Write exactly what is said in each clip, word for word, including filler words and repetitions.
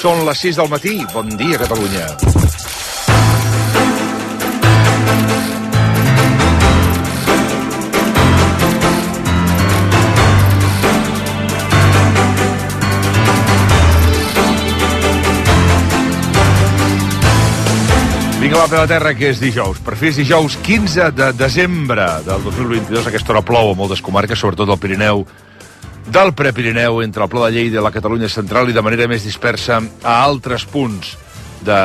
Són les sis del matí. Bon dia, Catalunya. Vinga, va, per la terra, que és dijous. Per fi és dijous quinze de desembre del dos mil vint-i-dos. Aquesta hora plou a moltes comarques, sobretot al Pirineu, del Prepirineu, entre el Pla de Lleida i la Catalunya central, i de manera més dispersa a altres punts de,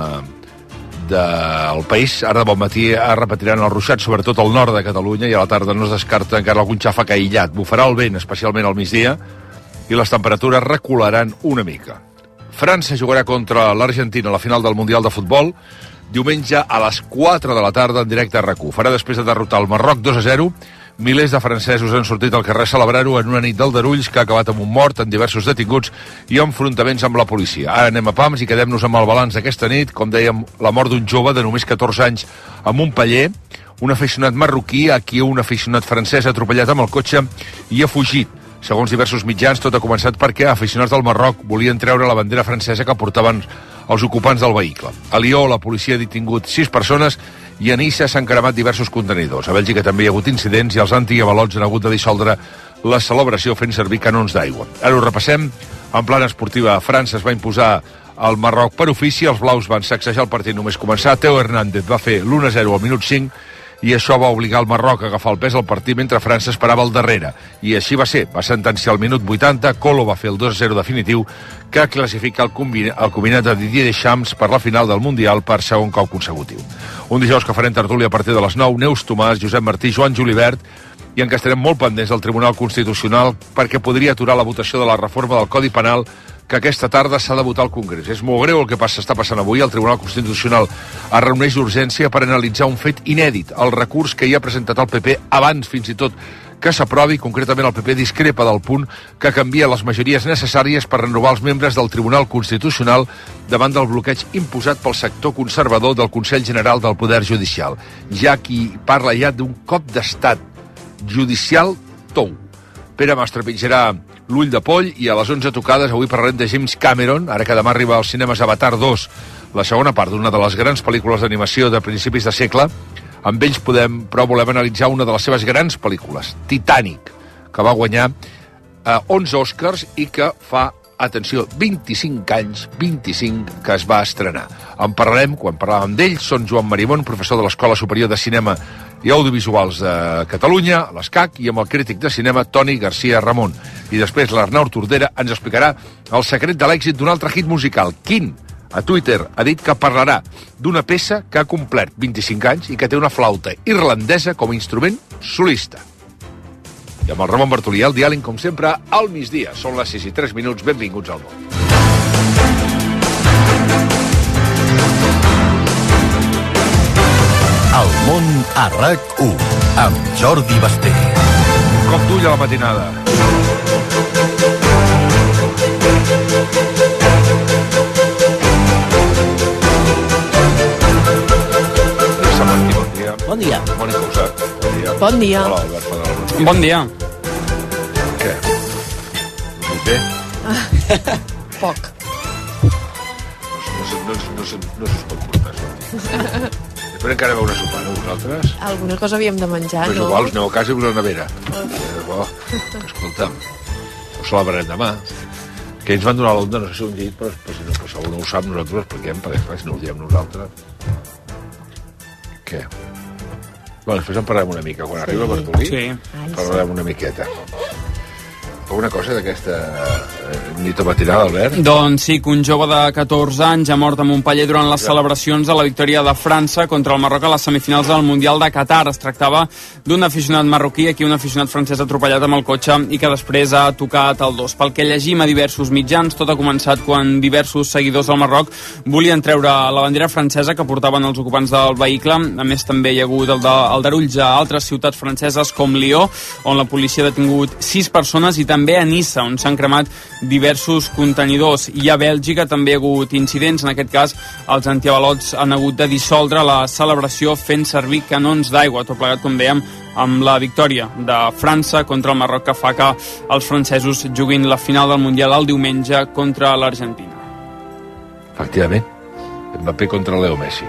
del país. Ara de bon matí es repetiran els ruixats, sobretot al nord de Catalunya, i a la tarda no es descarta encara algun xàfec aïllat. Bufarà el vent, especialment al migdia, i les temperatures recularan una mica. França jugarà contra l'Argentina a la final del Mundial de Futbol diumenge a les quatre de la tarda en directe a RAC u. Farà després de derrotar el Marroc dos a zero. Milers de francesos han sortit al carrer a celebrar-ho en una nit d'aldarulls que ha acabat amb un mort, en diversos detinguts i enfrontaments amb la policia. Ara anem a pams i quedem-nos amb el balanç d'aquesta nit. Com dèiem, la mort d'un jove de només catorze anys a Montpeller, un aficionat marroquí a qui un aficionat francès ha atropellat amb el cotxe i ha fugit. Segons diversos mitjans, tot ha començat perquè aficionats del Marroc volien treure la bandera francesa que portaven els ocupants del vehicle. A Lió, la policia ha detingut sis persones i a Niça s'han cremat diversos contenidors. A Bèlgica també hi ha hagut incidents i els antiavalots han hagut de dissoldre la celebració fent servir canons d'aigua. Ara ho repassem. En plan esportiva, a França es va imposar al Marroc per ofici. Els blaus van sacsejar el partit només començar. Teo Hernández va fer l'u a zero al minut cinc i això va obligar el Marroc a agafar el pes al partit mentre França esperava al darrere. I així va ser. Va sentenciar al minut vuitanta. Colo va fer el dos a zero definitiu que classifica el, combina, el combinat de Didier Deschamps per la final del Mundial per segon cop consecutiu. Un dijous que farem tertúlia a partir de les nou. Neus Tomàs, Josep Martí, Joan Julibert, i en què estarem molt pendents del Tribunal Constitucional perquè podria aturar la votació de la reforma del Codi Penal que aquesta tarda s'ha de votar al Congrés. És molt greu el que passa, està passant avui. El Tribunal Constitucional es reuneix d'urgència per analitzar un fet inèdit, el recurs que hi ha presentat el P P abans, fins i tot, que s'aprovi. Concretament, el P P discrepa del punt que canvia les majories necessàries per renovar els membres del Tribunal Constitucional davant del bloqueig imposat pel sector conservador del Consell General del Poder Judicial. Ja qui parla ja d'un cop d'estat judicial tou. Pere Mas trepitjarà l'ull de poll i a les onze tocades avui parlarem de James Cameron, ara que demà arriba als cinemes Avatar dos, la segona part d'una de les grans pel·lícules d'animació de principis de segle. Amb ells podem, però volem analitzar una de les seves grans pel·lícules, Titanic, que va guanyar eh, onze Oscars i que fa, atenció, vint-i-cinc anys, vint-i-cinc, que es va estrenar. En parlarem, quan parlàvem d'ell, són Joan Marimón, professor de l'Escola Superior de Cinema i Audiovisuals de Catalunya, l'ESCAC, i amb el crític de cinema Toni García Ramon. I després l'Arnau Tordera ens explicarà el secret de l'èxit d'un altre hit musical. Quin? A Twitter ha dit que parlarà d'una peça que ha complert vint-i-cinc anys i que té una flauta irlandesa com a instrument solista. I amb el Ramon Bartolí, el diàleg, com sempre, al migdia. Són les sis i tres minuts. Benvinguts al món. El món a RAC u, amb Jordi Basté. Un cop d'ull a la matinada. Bon dia. Mònica Usat, bon dia. Bon dia. Hola, Albert Fadal. Bon dia. Què? No bé? Poc. No, no, no, no, no s'us pot portar, això. Després encara veu una sopa, no, vosaltres? Alguna cosa havíem de menjar, Però és no? igual, aneu a casa i us la nevera. És bo. Escolta'm, ho celebrarem demà. Que ens van donar l'onda, no sé si ho hem dit, però, però si no, però si algú no ho sap, nosaltres ho expliquem, perquè clar, si no ho diem nosaltres. Què? Bueno, després en parlarem una mica. Quan sí. arriba Bartolí, sí. parlarem una miqueta. Alguna cosa d'aquesta eh, nit matinal, Albert? Doncs sí, que un jove de catorze anys ha mort a Montpeller durant les celebracions de la victòria de França contra el Marroc a les semifinals del Mundial de Qatar. Es tractava d'un aficionat marroquí, aquí un aficionat francès atropellat amb el cotxe i que després ha tocat el dos. Pel que llegim a diversos mitjans, tot ha començat quan diversos seguidors del Marroc volien treure la bandera francesa que portaven els ocupants del vehicle. A més, també hi ha hagut el de aldarulls a altres ciutats franceses com Lió, on la policia ha detingut sis persones, i també a Niça, on s'han cremat diversos contenidors. I a Bèlgica també hi ha hagut incidents. En aquest cas, els antiavalots han hagut de dissoldre la celebració fent servir canons d'aigua. Tot plegat, com dèiem, amb la victòria de França contra el Marroc, que fa que els francesos juguin la final del Mundial el diumenge contra l'Argentina. Efectivament. Mbappé contra Leo Messi.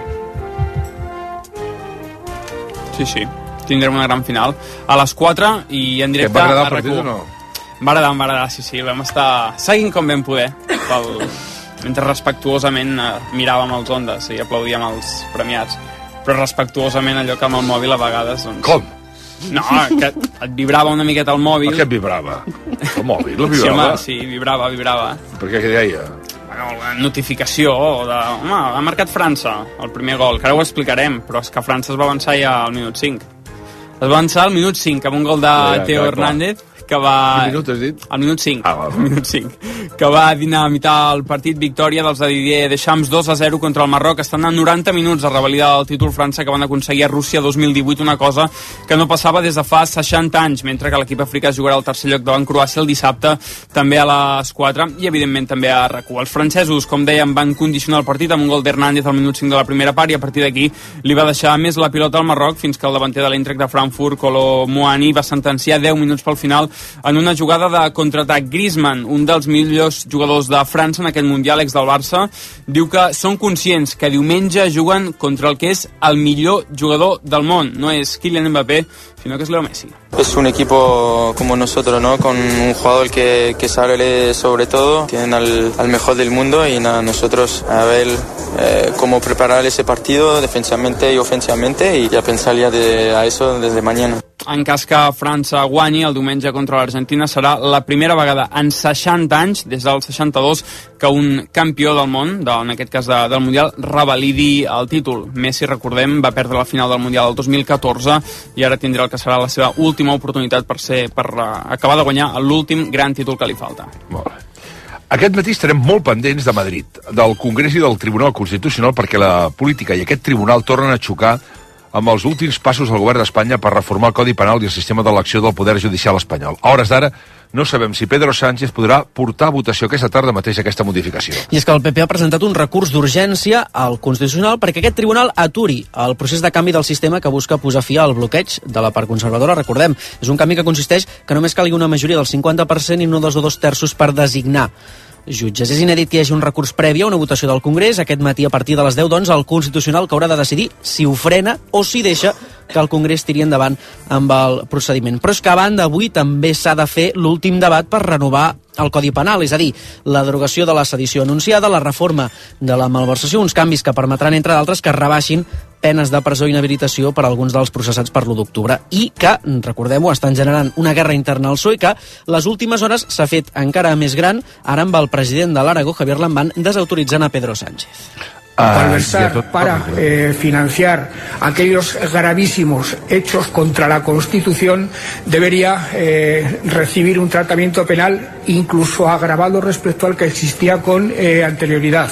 Sí, sí. Tindrem una gran final. A les quatre i en directe... Que va agradar el a partit RAC u. o no? Va agradar, va agradar, sí, sí. Vam estar seguint com vam poder. Pel... Mentre respectuosament eh, miràvem els ondes i aplaudíem els premiats. Però respectuosament allò que amb el mòbil a vegades... Doncs... Com? No, que et vibrava una miqueta el mòbil. Per què et vibrava? El mòbil, el Sí, vibrava? home, sí, vibrava, vibrava. Per què, què deia? Bueno, la notificació de... Home, ha marcat França el primer gol, que ara ho explicarem, però és que França es va avançar ja al minut cinc. Es va avançar al minut cinc amb un gol de Ja, ja, Theo clar, clar. Hernández, que va... Quin minut has dit? Al minut cinc. Ah, va, va. Al minut cinc. Que va dinamitar el partit, victòria dels de Didier Deschamps dos a zero contra el Marroc. Estan a noranta minuts a revalidar el títol França que van aconseguir a Rússia dos mil divuit, una cosa que no passava des de fa seixanta anys, mentre que l'equip africà jugarà al tercer lloc davant Croàcia el dissabte, també a les quatre, i evidentment també a RAC u. Els francesos, com dèiem, van condicionar el partit amb un gol d'Hernández al minut cinc de la primera part, i a partir d'aquí li va deixar més la pilota al Marroc fins que el davanter de l'Eintracht de Frankfurt, Kolo Muani, va sentenciar deu minuts pel final en una jugada de contraatac. Griezmann, un dels millors jugadors de França en aquell Mundial, ex del Barça, diu que són conscients que diumenge juguen contra el que és el millor jugador del món. No és Kylian Mbappé, sino que es Leo Messi. Es un equipo como nosotros, ¿no? Con un jugador que, que sale sobre todo, tienen al, al mejor del mundo y nada, nosotros a ver eh, cómo preparar ese partido defensivamente y ofensivamente y ya pensar ya de, a eso desde mañana. En cas que França guanyi el diumenge contra l'Argentina, serà la primera vegada en seixanta anys, des del seixanta-dos, que un campió del món, de, en aquest cas de, del Mundial, revalidi el títol. Messi, recordem, va perdre la final del Mundial el dos mil catorze i ara tindrà el que serà la seva última oportunitat per, ser, per uh, acabar de guanyar l'últim gran títol que li falta. Molt bé. Aquest matí estarem molt pendents de Madrid, del Congrés i del Tribunal Constitucional, perquè la política i aquest tribunal tornen a xocar amb els últims passos del govern d'Espanya per reformar el Codi Penal i el sistema d'elecció del Poder Judicial espanyol. A hores d'ara, no sabem si Pedro Sánchez podrà portar a votació aquesta tarda mateix aquesta modificació. I és que el P P ha presentat un recurs d'urgència al Constitucional perquè aquest tribunal aturi el procés de canvi del sistema que busca posar fi al bloqueig de la part conservadora. Recordem, és un canvi que consisteix que només calgui una majoria del cinquanta per cent i no dels dos terços per designar jutges. És inèdit que hi hagi un recurs previ a una votació del Congrés. Aquest matí, a partir de les deu, doncs, el Constitucional que haurà de decidir si ho frena o si deixa que el Congrés tiri endavant amb el procediment. Però és que a banda, avui també s'ha de fer l'últim debat per renovar el Codi Penal, és a dir, la derogació de la sedició anunciada, la reforma de la malversació, uns canvis que permetran, entre d'altres, que rebaixin penes de presó i inhabilitació per a alguns dels processats per l'u d'octubre i que, recordem-ho, estan generant una guerra interna al P S O E que les últimes hores s'ha fet encara més gran, ara amb el president de l'Aragó, Javier Lambán, desautoritzant a Pedro Sánchez. Malversar para eh, financiar aquellos gravísimos hechos contra la Constitución debería eh, recibir un tratamiento penal incluso agravado respecto al que existía con eh, anterioridad.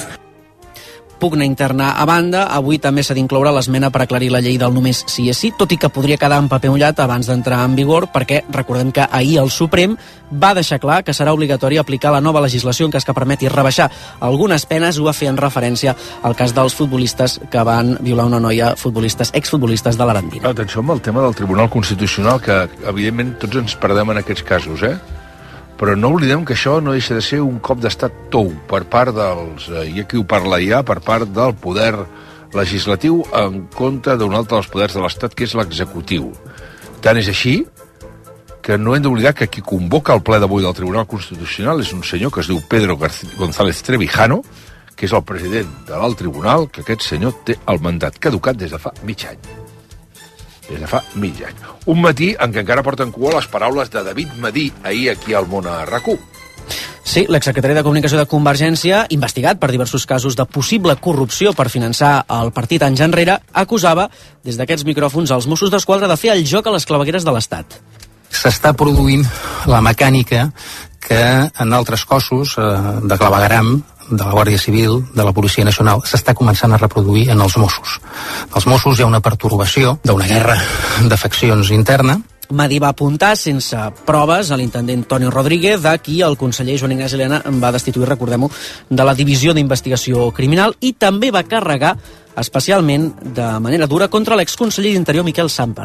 Pugna interna a banda, avui també s'ha d'incloure l'esmena per aclarir la llei del només sí és sí, tot i que podria quedar en paper mullat abans d'entrar en vigor, perquè recordem que ahir el Suprem va deixar clar que serà obligatori aplicar la nova legislació en cas que permeti rebaixar algunes penes. Ho va fer en referència al cas dels futbolistes que van violar una noia, futbolistes, exfutbolistes de l'Arandina. Atenció amb el tema del Tribunal Constitucional, que evidentment tots ens perdem en aquests casos, eh? Però no oblidem que això no deixa de ser un cop d'estat tou per part dels, eh, i aquí ho parla ja, per part del poder legislatiu en contra d'un altre dels poders de l'Estat, que és l'executiu. Tant és així que no hem d'oblidar que qui convoca el ple d'avui del Tribunal Constitucional és un senyor que es diu Pedro González Trevijano, que és el president de l'alt tribunal, que aquest senyor té el mandat caducat des de fa mig any. Des de fa mig any. Un matí en què encara porten cua les paraules de David Madí ahir aquí al Món a RAC u. Sí, l'exsecretari de Comunicació de Convergència, investigat per diversos casos de possible corrupció per finançar el partit anys enrere, acusava des d'aquests micròfons als Mossos d'Esquadra de fer el joc a les clavegueres de l'Estat. S'està produint la mecànica que en altres cossos eh, de clavegueram de la Guàrdia Civil, de la Policia Nacional, s'està començant a reproduir en els Mossos. Als Mossos hi ha una pertorbació d'una guerra de faccions interna. Madí va apuntar sense proves a l'intendent Toni Rodríguez, de qui el conseller Joan Ignasi Elena va destituir, recordem-ho, de la Divisió d'Investigació Criminal, i també va carregar especialment de manera dura contra l'exconseller d'Interior Miquel Sàmper.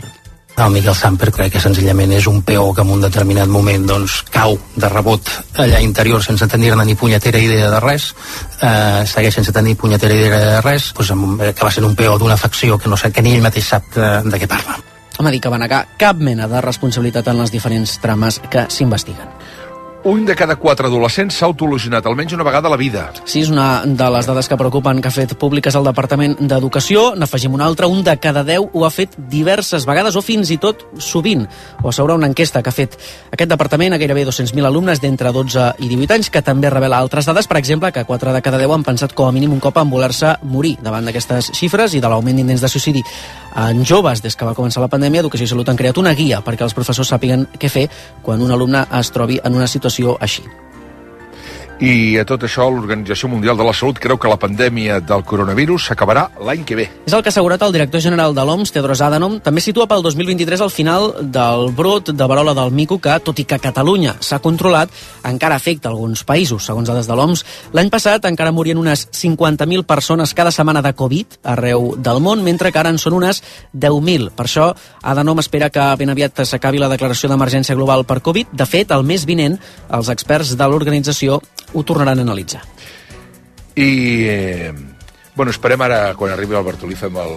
El Miquel Samper crec que senzillament és un peó que en un determinat moment doncs, cau de rebot allà interior sense tenir-ne ni punyetera idea de res, eh, segueix sense tenir punyetera idea de res, doncs, que va ser un peó d'una facció que no sé, que ni ell mateix sap de, de què parla. Home, dir que va negar cap mena de responsabilitat en les diferents trames que s'investiguen. Un de cada quatre adolescents s'ha autolesionat almenys una vegada a la vida. Sí, és una de les dades que preocupen que ha fet públiques el Departament d'Educació. N'afegim una altra, un de cada deu ho ha fet diverses vegades o fins i tot sovint. Ho assegura una enquesta que ha fet aquest departament a gairebé dos-cents mil alumnes d'entre dotze i divuit anys, que també revela altres dades, per exemple, que quatre de cada deu han pensat com a mínim un cop en voler-se morir. Davant d'aquestes xifres i de l'augment d'intents de suïcidi en joves des que va començar la pandèmia, Educació i Salut han creat una guia perquè els professors sàpiguen què fer quan un alumne es trobi en una situació així. I a tot això, l'Organització Mundial de la Salut creu que la pandèmia del coronavirus s'acabarà l'any que ve. És el que ha assegurat el director general de l'O M S, Tedros Adhanom. També situa pel dos mil vint-i-tres al final del brot de verola del mico que, tot i que Catalunya s'ha controlat, encara afecta alguns països, segons dades de l'O M S. L'any passat encara morien unes cinquanta mil persones cada setmana de Covid arreu del món, mentre que ara en són unes deu mil. Per això, Adhanom espera que ben aviat s'acabi la declaració d'emergència global per Covid. De fet, el mes vinent, els experts de l'organització ho tornaran a analitzar. I, eh, bueno, esperem ara, quan arribi el Bartolí, fem el...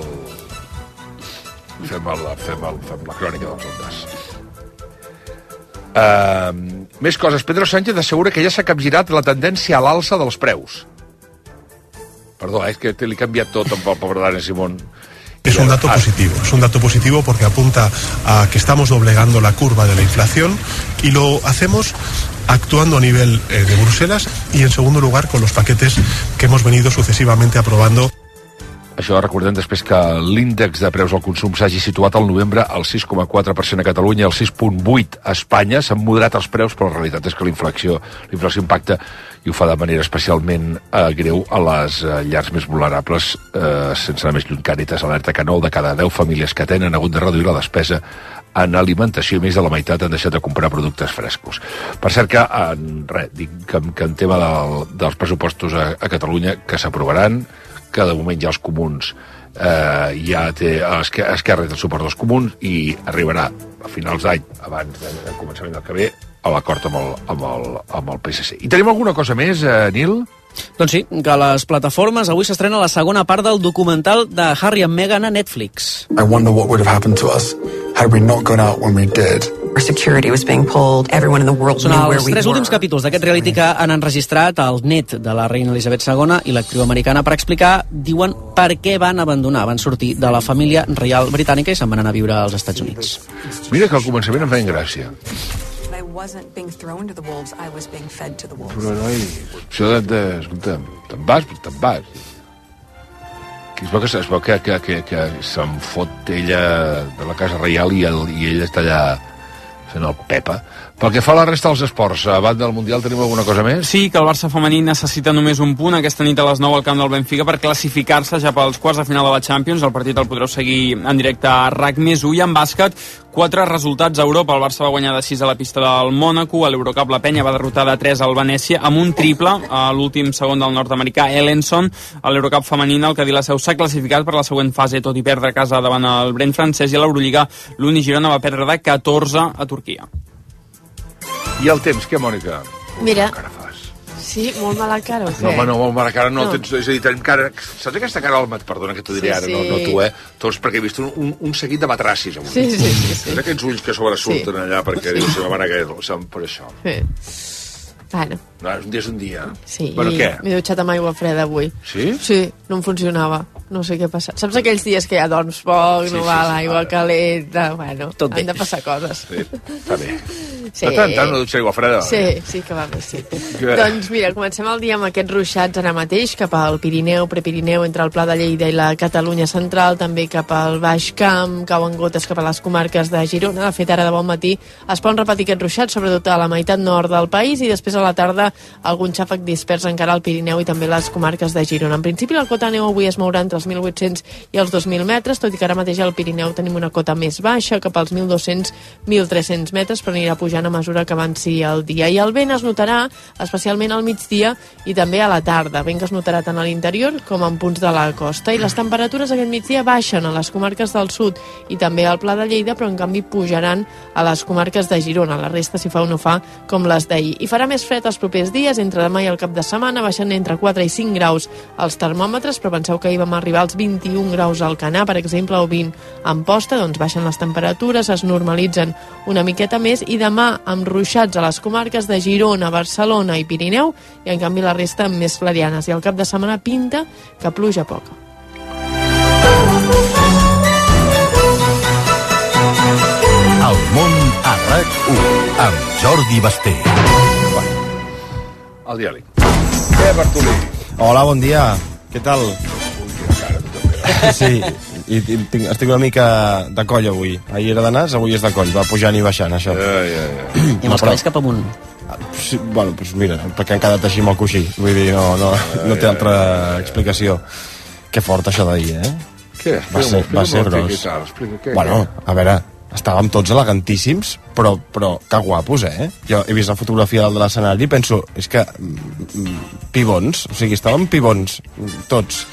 fem, el, fem, el, fem la crònica dels ondes. Uh, més coses. Pedro Sánchez assegura que ja s'ha capgirat la tendència a l'alça dels preus. Perdó, eh, és que l'he canviat tot amb el pobre Dani Simón. Es un dato positivo, es un dato positivo porque apunta a que estamos doblegando la curva de la inflación y lo hacemos actuando a nivel eh, de Bruselas y en segundo lugar con los paquetes que hemos venido sucesivamente aprobando. Això recordem després que l'índex de preus al consum s'hagi situat al novembre al sis coma quatre per cent a Catalunya i al sis coma vuit a Espanya. S'han moderat els preus, però la realitat és que la inflació, la inflació impacta i ho fa de manera especialment eh, greu a les eh, llars més vulnerables, eh, sense anar més lluny. Càritas alerta que nou de cada deu famílies que tenen hagut de reduir la despesa en alimentació i més de la meitat han deixat de comprar productes frescos. Per cert que, en, res, dic que, que en tema del, dels pressupostos a, a Catalunya que s'aprovaran, que de moment ja els comuns eh, ja té Esquerra té el suport dels comuns i arribarà a finals d'any, abans del començament del que ve, a l'acord amb, el, amb, el, amb el P S C. I tenim alguna cosa més, eh, Nil? Doncs sí, que a les plataformes avui s'estrena la segona part del documental de Harry and Meghan a Netflix. I wonder what would have happened to us had we not gone out when we did. Our security was being pulled. Everyone in the world Són knew where els we tres were. últims capítols d'aquest reality que han enregistrat el net de la reina Elisabet segona i l'actriu americana per explicar, diuen, per què van abandonar, van sortir de la família reial britànica i se'n van anar a viure als Estats Units. Mira que al començament em feien gràcia. I wasn't being thrown to the wolves, I was being fed to the wolves. Però no, això de, de escolta'm, te'n vas, te'n vas. Es veu que, es veu que, que, que, que se'n fot ella de la casa reial i, el, i ell està allà fent el Pepa. Pel que fa a la resta dels esports, a banda del Mundial tenim alguna cosa més? Sí, que el Barça femení necessita només un punt aquesta nit a les nou al camp del Benfica per classificar-se ja pels quarts de final de la Champions. El partit el podreu seguir en directe a RAC més u. I en bàsquet, quatre resultats a Europa. El Barça va guanyar de sis a la pista del Mònaco, a l'Eurocup la Penya va derrotar de tres al Venècia amb un triple a l'últim segon del nord-americà Ellenson. A l'Eurocup femenina el Cadí la Seu s'ha classificat per la següent fase, tot i perdre a casa davant el Brent francès, i a l'Eurolliga l'Uni Girona va perdre de catorze a Turquia. I el temps, què, Mònica? Mira. Cara fas. Sí, molt mala cara, o què? No, home, no, molt mala cara, no, No. Tens, és a dir, tenim cara... Saps aquesta cara al mat? Perdona que t'ho diré Sí, ara, sí. no, no tu, eh? Tots, perquè he vist un, un, un seguit de batracis avui. Sí, sí, sí, sí. Saps aquests ulls que sobresurten Sí. allà perquè dius, la mare que són per això. Sí. Bueno, No, un dia és un dia. sí. Bueno, i què? m'he dutxat amb aigua freda avui. Sí? Sí, no em funcionava. No sé què passa. Saps aquells dies que ja dorms poc, Sí, no sí, va sí, l'aigua vale. calenta... Bueno, Tot bé. han de passar coses. Sí, està bé. Sí. De tant en tant una dutxa d'aigua freda. Sí, eh? sí que va bé, sí. Que- Doncs mira, comencem el dia amb aquests ruixats ara mateix, cap al Pirineu, Prepirineu, entre el Pla de Lleida i la Catalunya Central, també cap al Baix Camp, cauen gotes cap a les comarques de Girona. De fet, ara de bon matí es poden repetir aquests ruixats, sobretot a la meitat nord del país, i després a la tarda algun xàfec dispers encara al Pirineu i també les comarques de Girona. En principi, la cota de neu avui es mourà entre els mil vuit-cents i els dos mil metres, tot i que ara mateix al Pirineu tenim una cota més baixa, cap als mil dos-cents a mil tres-cents metres, però anirà pujant pujant a mesura que avanci el dia. I el vent es notarà especialment al migdia i també a la tarda, vent que es notarà tant a l'interior com en punts de la costa. I les temperatures aquest migdia baixen a les comarques del sud i també al Pla de Lleida, però en canvi pujaran a les comarques de Girona. La resta, si fa o no fa, com les d'ahir. I farà més fred els propers dies, entre demà i el cap de setmana, baixant entre quatre i cinc graus als termòmetres, però penseu que ahir vam arribar als vint-i-un graus al Canà, per exemple, o vint a Amposta, doncs baixen les temperatures, es normalitzen una miqueta més, i demà amb ruixats a les comarques de Girona, Barcelona i Pirineu, i en canvi la resta amb més clarianes. I al cap de setmana pinta que pluja poca. El món a RAC u amb Jordi Basté. El diàleg. Què, Bartolí? Hola, bon dia. Què tal? Sí, i, i tinc, estic una mica de coll avui. Ahir era de nas, avui és de coll. Va pujant i baixant, això. Ja, ja, ja. I amb els cabells cap amunt. Sí, bueno, doncs mira, perquè han quedat així amb el coixí. Vull dir, no, no, no té altra explicació. Que fort, això d'ahir, eh? Què? Va ser, va ser gros. Explica què. Bueno, a veure, estàvem tots elegantíssims, però, però que guapos, eh? Jo he vist la fotografia de l'escenari i penso, és que mm, pibons, o sigui, estàvem pibons, tots,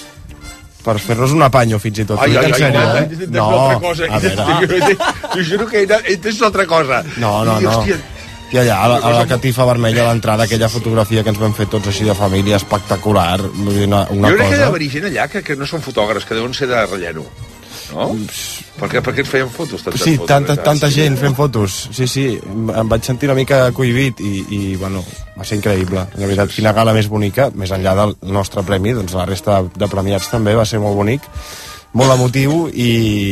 per fer-nos un apanyo, fins i tot. Ai, ai, ai, ai, ai, no, a veure. T'ho juro que he entès una altra cosa. No, no, no. I allà, a la, a la catifa vermella, a l'entrada, aquella fotografia que ens vam fer tots així de família, espectacular, una, una jo crec cosa... que deu haver gent allà que, que no són fotògrafs, que deuen ser de relleno. No? Per què, per què ens feien fotos? Tantes sí, fotos, tanta, tanta sí, gent fent fotos. Sí, sí, em vaig sentir una mica cohibit i, i bueno, va ser increïble. La veritat, quina gala més bonica, més enllà del nostre premi, doncs la resta de premiats també va ser molt bonic, molt emotiu i,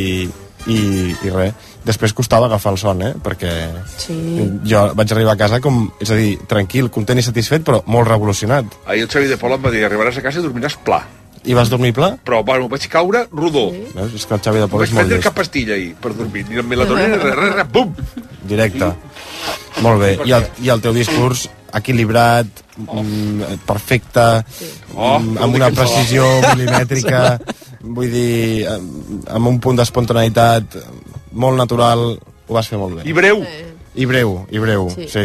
i, i res. Després costava agafar el son, eh? Perquè sí. Jo vaig arribar a casa com, és a dir, tranquil, content i satisfet, però molt revolucionat. Ahir el Xavi de Paula em va dir, arribaràs a casa i dormiràs pla. I vas dormir pla? Però, bueno, vaig caure rodó. Sí. Veus? És que el Xavi de Paula és molt llest. Vaig prendre llest. cap pastilla ahir per dormir, ni amb melatonina, res, res, res, bum! Directe. Molt bé. I el, I el teu discurs equilibrat, oh. mm, perfecte, sí. oh, mm, amb una precisió milimètrica, vull dir, amb un punt d'espontaneïtat molt natural, ho vas fer molt bé. I breu. I breu, i breu, sí. sí.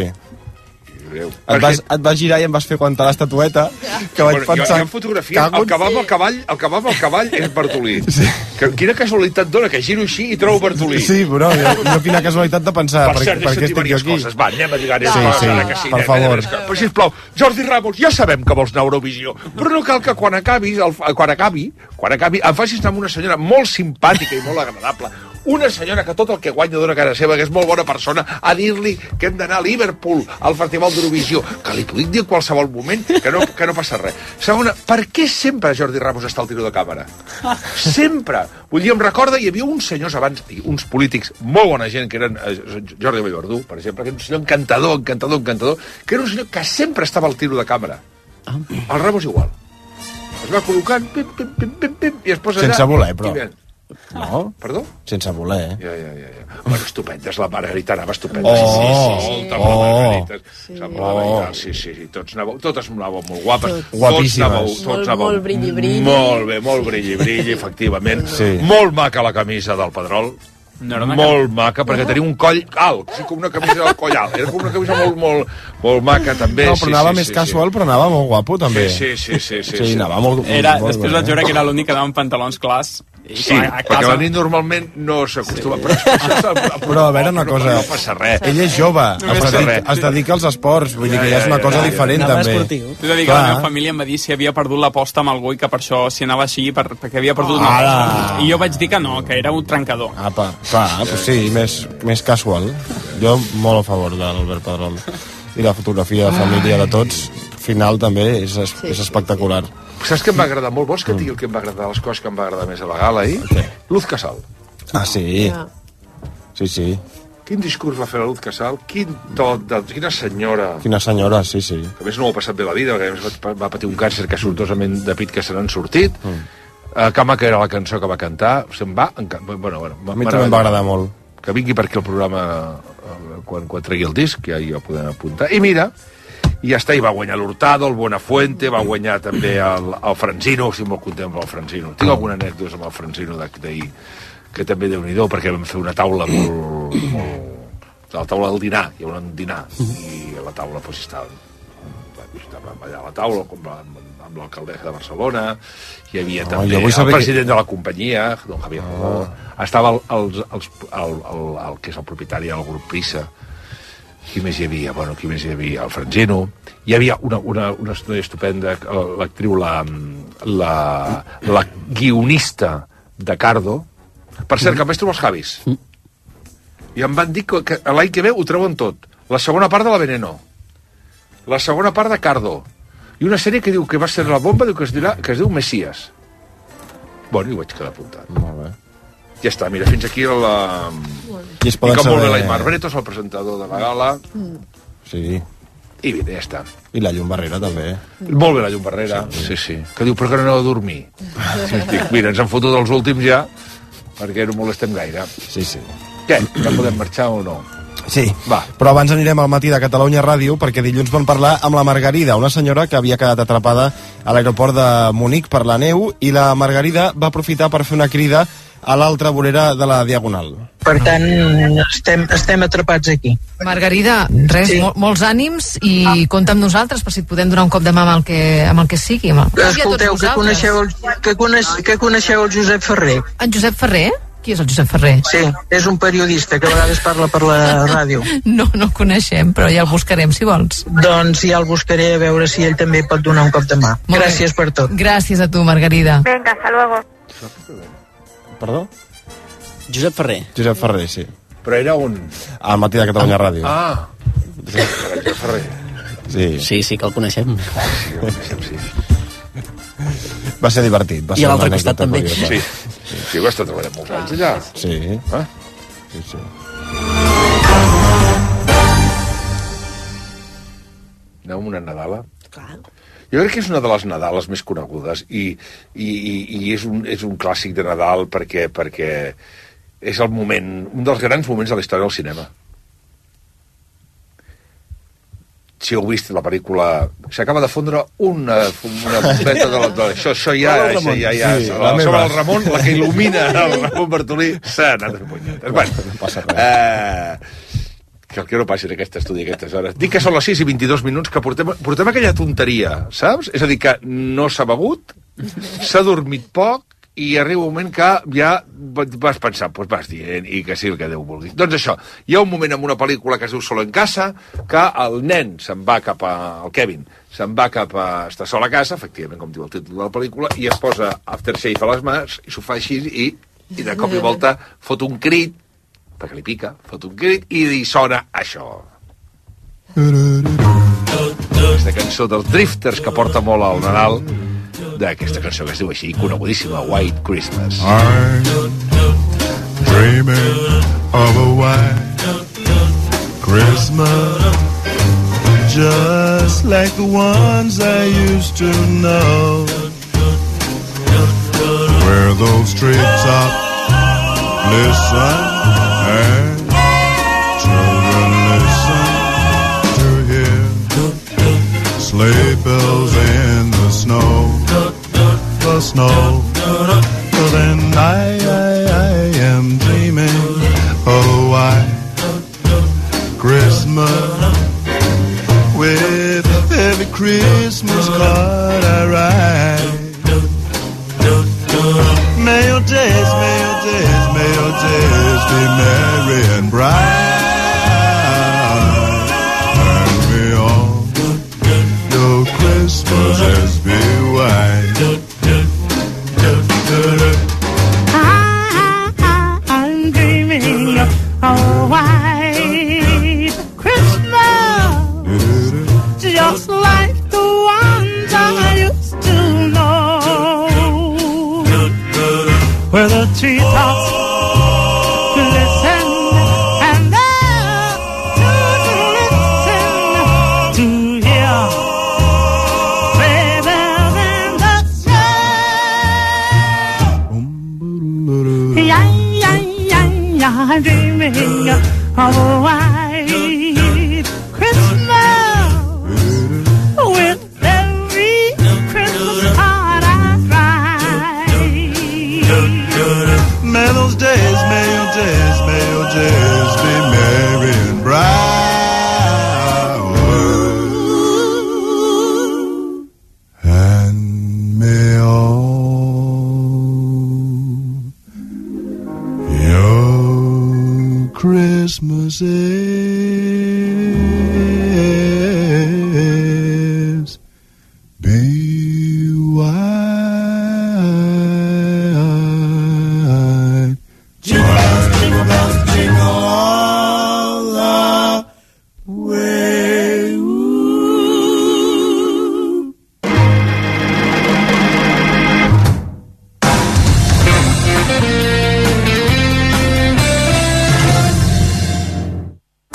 Breu. Et vas, et vas girar i em vas fer aguantar l'estatueta, que vaig bueno, pensar... Jo, jo fotografia, el que va amb el cavall, el que va amb el cavall és Bartolí. Sí. Que, quina casualitat dona que giro així i trobo Bartolí. Sí, però jo, jo quina casualitat de pensar, per, per, per què estic jo aquí. Coses. Va, anem a dir sí, coses, sí, que sí, per anem, favor. Anem, però, sisplau, Jordi Ramos, ja sabem que vols anar a Eurovisió, però no cal que quan acabi, el, quan acabi, quan acabi, em facis anar amb una senyora molt simpàtica i molt agradable, una senyora que tot el que guanya dona cara seva, que és molt bona persona, a dir-li que hem d'anar a Liverpool, al Festival d'Eurovisió, que li puc dir en qualsevol moment, que no, que no passa res. Segona, per què sempre Jordi Ramos està al tiro de càmera? Sempre! Vull dir, em recorda, hi havia uns senyors abans, uns polítics, molt bona gent, que eren eh, Jordi Vallverdú, per exemple, que era un senyor encantador, encantador, encantador, que era un senyor que sempre estava al tiro de càmera. El Ramos igual. Es va col·locant, pim, pim, pim, pim, pim, i es posa allà... Sense voler, però. No? Perdó? Sense voler, eh? Ja, ja, ja, ja. Bueno, estupendes, la Margarita anava estupenda. Oh, sí, sí, sí, sí. oh, Margarites. Sí. Oh. Sí, sí, sí, tots anàveu, totes anàveu molt guapes. Tots. Guapíssimes. Tots anàveu, tots molt, anàveu, molt brilli, brilli. Molt bé, molt brilli, brilli, efectivament. Sí. Molt maca la camisa del Pedrol. No era una molt maca, perquè tenia un coll alt, sí, com una camisa del coll alt. Era com una camisa molt, molt, molt maca, també. No, però sí, anava sí, més sí, casual, sí. però anava molt guapo, també. Sí, sí, sí. sí, sí, sí, sí. anava molt, era, molt després bé, vaig veure que era l'únic que anava amb pantalons clars. I, Sí, clar, a perquè casa... la nit normalment no s'acostuma. Sí. Però, però a veure una cosa, no passa res. Ell és jove, No es, passa dedica, res. es dedica als esports, vull dir que Ja, ja és una ja, cosa ja, ja. diferent, Anava també. esportiu. T'he de dir que la meva família em va dir si havia perdut l'aposta amb algú i que per això si anava així, per, perquè havia perdut una Ara. aposta. I jo vaig dir que no, que era un trencador. Apa, clar, doncs sí, més, més casual. Jo molt a favor de l'Albert Pedrol. I la fotografia de família de tots, final també, és, és espectacular. Saps què em va agradar molt? Vols que et digui el que em va agradar, les coses que em va agradar més a la gala ahir? Què? Luz Casal. Ah, sí? Ja. Sí, sí. Quin discurs va fer la Luz Casal? Quin tot, de... quina senyora... Quina senyora, sí, sí. A més no ho ha passat bé la vida, perquè a més va, va patir un càncer que sortosament de pit que se n'han sortit. Mm. Uh, que maca era la cançó que va cantar. Se'n va... Enca... Bueno, bueno, a mi també em va agradar molt. Que vingui per aquí el programa uh, quan, quan tregui el disc, ja hi ho podem apuntar. I mira, i ja està, i va guanyar l'Hurtado, el Buenafuente, va guanyar també el, el Franzino, estic molt content amb el Franzino. Tinc alguna anècdota amb el Franzino d'ahir, que també Déu-n'hi-do, perquè vam fer una taula molt, molt, a la taula del dinar, hi ha un dinar, i a la taula doncs, estàvem, estàvem allà a la taula com amb, amb l'alcaldessa de Barcelona, hi havia oh, també el president que... de la companyia, don Javier Rodó, oh. estava el, el, el, el, el, el que és el propietari del grup Prisa, qui més hi havia? Bueno, qui més hi havia? El Franzino, hi havia una, una, una noia estupenda, l'actriu, la, la, la guionista de Cardo, per cert, que em vaig trobar els Javis, i em van dir que, que l'any que ve ho treuen tot, la segona part de la Veneno, la segona part de Cardo, i una sèrie que diu que va ser la bomba, diu que es, dirà, que es diu Messias. Bueno, i ho vaig quedar apuntat. Molt bé. Ja està, mira, fins aquí la... I, I com saber... molt bé l'Aimar Bretos, el presentador de la gala. Sí. I bé, ja està. I la llum barrera, també. Molt bé, la llum barrera. Sí, sí. sí. Que diu, però que no aneu a dormir. Sí, dic, mira, ens han fotut els últims ja, perquè no molestem gaire. Sí, sí. Què? Ja podem marxar o no? Sí, va. Però abans anirem al matí de Catalunya Ràdio perquè dilluns vam parlar amb la Margarida, una senyora que havia quedat atrapada a l'aeroport de Munic per la neu, i la Margarida va aprofitar per fer una crida a l'altra vorera de la Diagonal. Per tant, estem, estem atrapats aquí. Margarida, res, sí. mol, molts ànims i compta amb nosaltres per si et podem donar un cop de mà amb el que, amb el que sigui. Amb el... Escolteu, que coneixeu, el, que, coneix, que coneixeu el Josep Ferrer. En Josep Ferrer? Qui és el Josep Ferrer? Sí, és un periodista que a vegades parla per la ràdio. No, no el coneixem, però ja el buscarem, si vols. Doncs ja el buscaré a veure si ell també pot donar un cop de mà. Molt Gràcies bé. Per tot. Gràcies a tu, Margarida. Venga, hasta luego. Perdó? Josep Ferrer. Josep Ferrer, sí. Però era un... Al matí de Catalunya ah. Ràdio. Ah, Josep Ferrer. Sí. sí, sí que el coneixem. Sí, el coneixem, sí. Va ser divertit. Va I ser a l'altre costat també. Sí, sí, sí, va estar treballant molts anys allà. Sí. Eh? Sí, sí. Anem amb una Nadala? Clar. Jo crec que és una de les Nadales més conegudes i, i, i, i és, un, és un clàssic de Nadal perquè, perquè és el moment, un dels grans moments de la història del cinema. Si heu vist la pel·lícula, s'acaba de fondre una, una bombeta de la... De, això, això ja, això ja, ja, sí, la, la sobre el Ramon, la que il·lumina el Ramon Bartolí, s'ha anat a fer punyetes. Bueno, no passa res. Eh, que el que no passi en aquest estudi a aquestes hores. Dic que són les sis i vint-i-dos minuts, que portem, portem aquella tonteria, saps? És a dir, que no s'ha begut, s'ha dormit poc, i arriba un moment que ja vas pensar, doncs vas dient, i que sí, el que Déu vulgui. Doncs això, hi ha un moment en una pel·lícula que es diu Solo en casa, que el nen se'n va cap a... el Kevin, se'n va cap a... està sol a casa, efectivament, com diu el títol de la pel·lícula, i es posa aftershave a les mans, i s'ho fa així, i, i de cop i volta fot un crit, perquè li pica, fot un crit, i li sona això. Aquesta cançó dels Drifters, que porta molt al Nadal, d'aquesta cançó que es diu així, conegudíssima, White Christmas. I'm dreaming of a white Christmas, just like the ones I used to know, where those treetops listen and children listen to hear sleigh bells in the snow. The snow, then I, I, I am dreaming of a white Christmas, with every Christmas card I write. May your days, may your days, may your days be merry and bright, and may all your Christmases be white. I'm dreaming of a white Christmas, just like the ones I used to know, where the treetops glisten and the children listen to hear sleigh bells in the I'm dreaming of a white Christmas, with every Christmas card I write. May those days, may your days, may your days be merry and bright.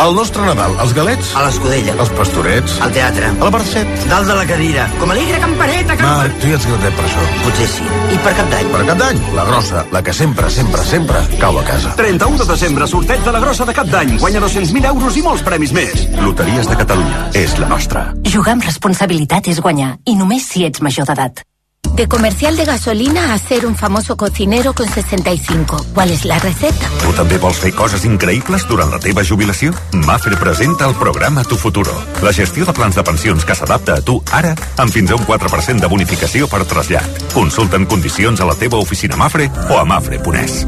El nostre Nadal, els galets? A l'Escudella. Els pastorets? Al teatre. A la Barcet? Dalt de la cadira. Com alegre campaneta, campaneta. Marc, tu ja ets grandet per això. Potser sí. I per Cap d'Any? Per Cap d'Any, la grossa, la que sempre, sempre, sempre cau a casa. trenta-u de desembre, sorteig de la grossa de Cap d'Any. Guanya dos-cents mil euros i molts premis més. Loteries de Catalunya. És la nostra. Jugar amb responsabilitat és guanyar, i només si ets major d'edat. De comercial de gasolina a ser un famoso cocinero con sesenta y cinco. ¿Cuál es la receta? Tu també vols fer coses increïbles durant la teva jubilació? Mafre presenta el programa Tu Futuro. La gestió de plans de pensions que s'adapta a tu ara amb fins a un quatre per cent de bonificació per trasllat. Consulta'n condicions a la teva oficina Mafre o a mafre punt es.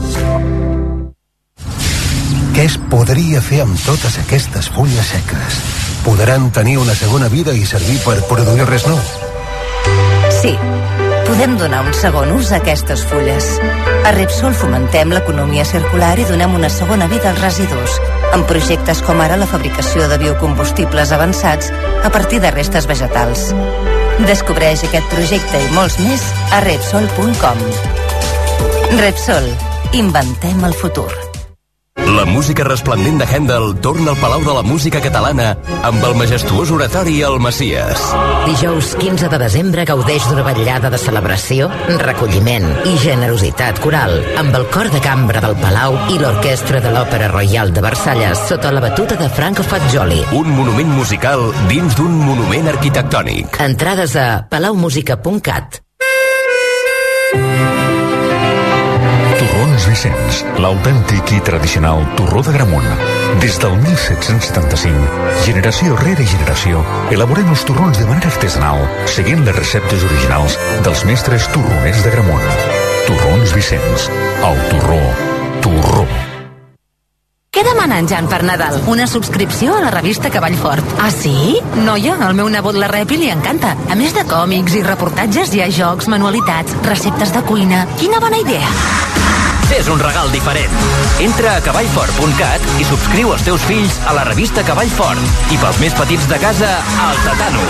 Què es podria fer amb totes aquestes fulles seques? Podran tenir una segona vida i servir per produir res nou? Sí, podem donar un segon ús a aquestes fulles. A Repsol fomentem l'economia circular i donem una segona vida als residus, amb projectes com ara la fabricació de biocombustibles avançats a partir de restes vegetals. Descobreix aquest projecte i molts més a Repsol punt com. Repsol, inventem el futur. La música resplendent de Händel torna al Palau de la Música Catalana amb el majestuós oratori El Messies. Dijous quinze de desembre gaudeix d'una vetllada de celebració, recolliment i generositat coral amb el cor de cambra del Palau i l'orquestra de l'Òpera Royal de Versalles sota la batuta de Franco Fagioli. Un monument musical dins d'un monument arquitectònic. Entrades a palau musica punt cat. Torrons Vicenç, l'autèntic i tradicional torró de Gramunt. Des del mil set-cents setanta-cinc, generació rere generació, elaborem els torrons de manera artesanal, seguint les receptes originals dels mestres torroners de Gramunt. Torrons Vicenç, el torró, torró. Què demana en Jan per Nadal? Una subscripció a la revista Cavall Fort. Ah, sí? Noia, al meu nebot la Repi li encanta. A més de còmics i reportatges, hi ha jocs, manualitats, receptes de cuina. Quina bona idea! Fes un regal diferent. Entra a cavall fort punt cat i subscriu els teus fills a la revista Cavall Fort. I pels més petits de casa, al Tatano.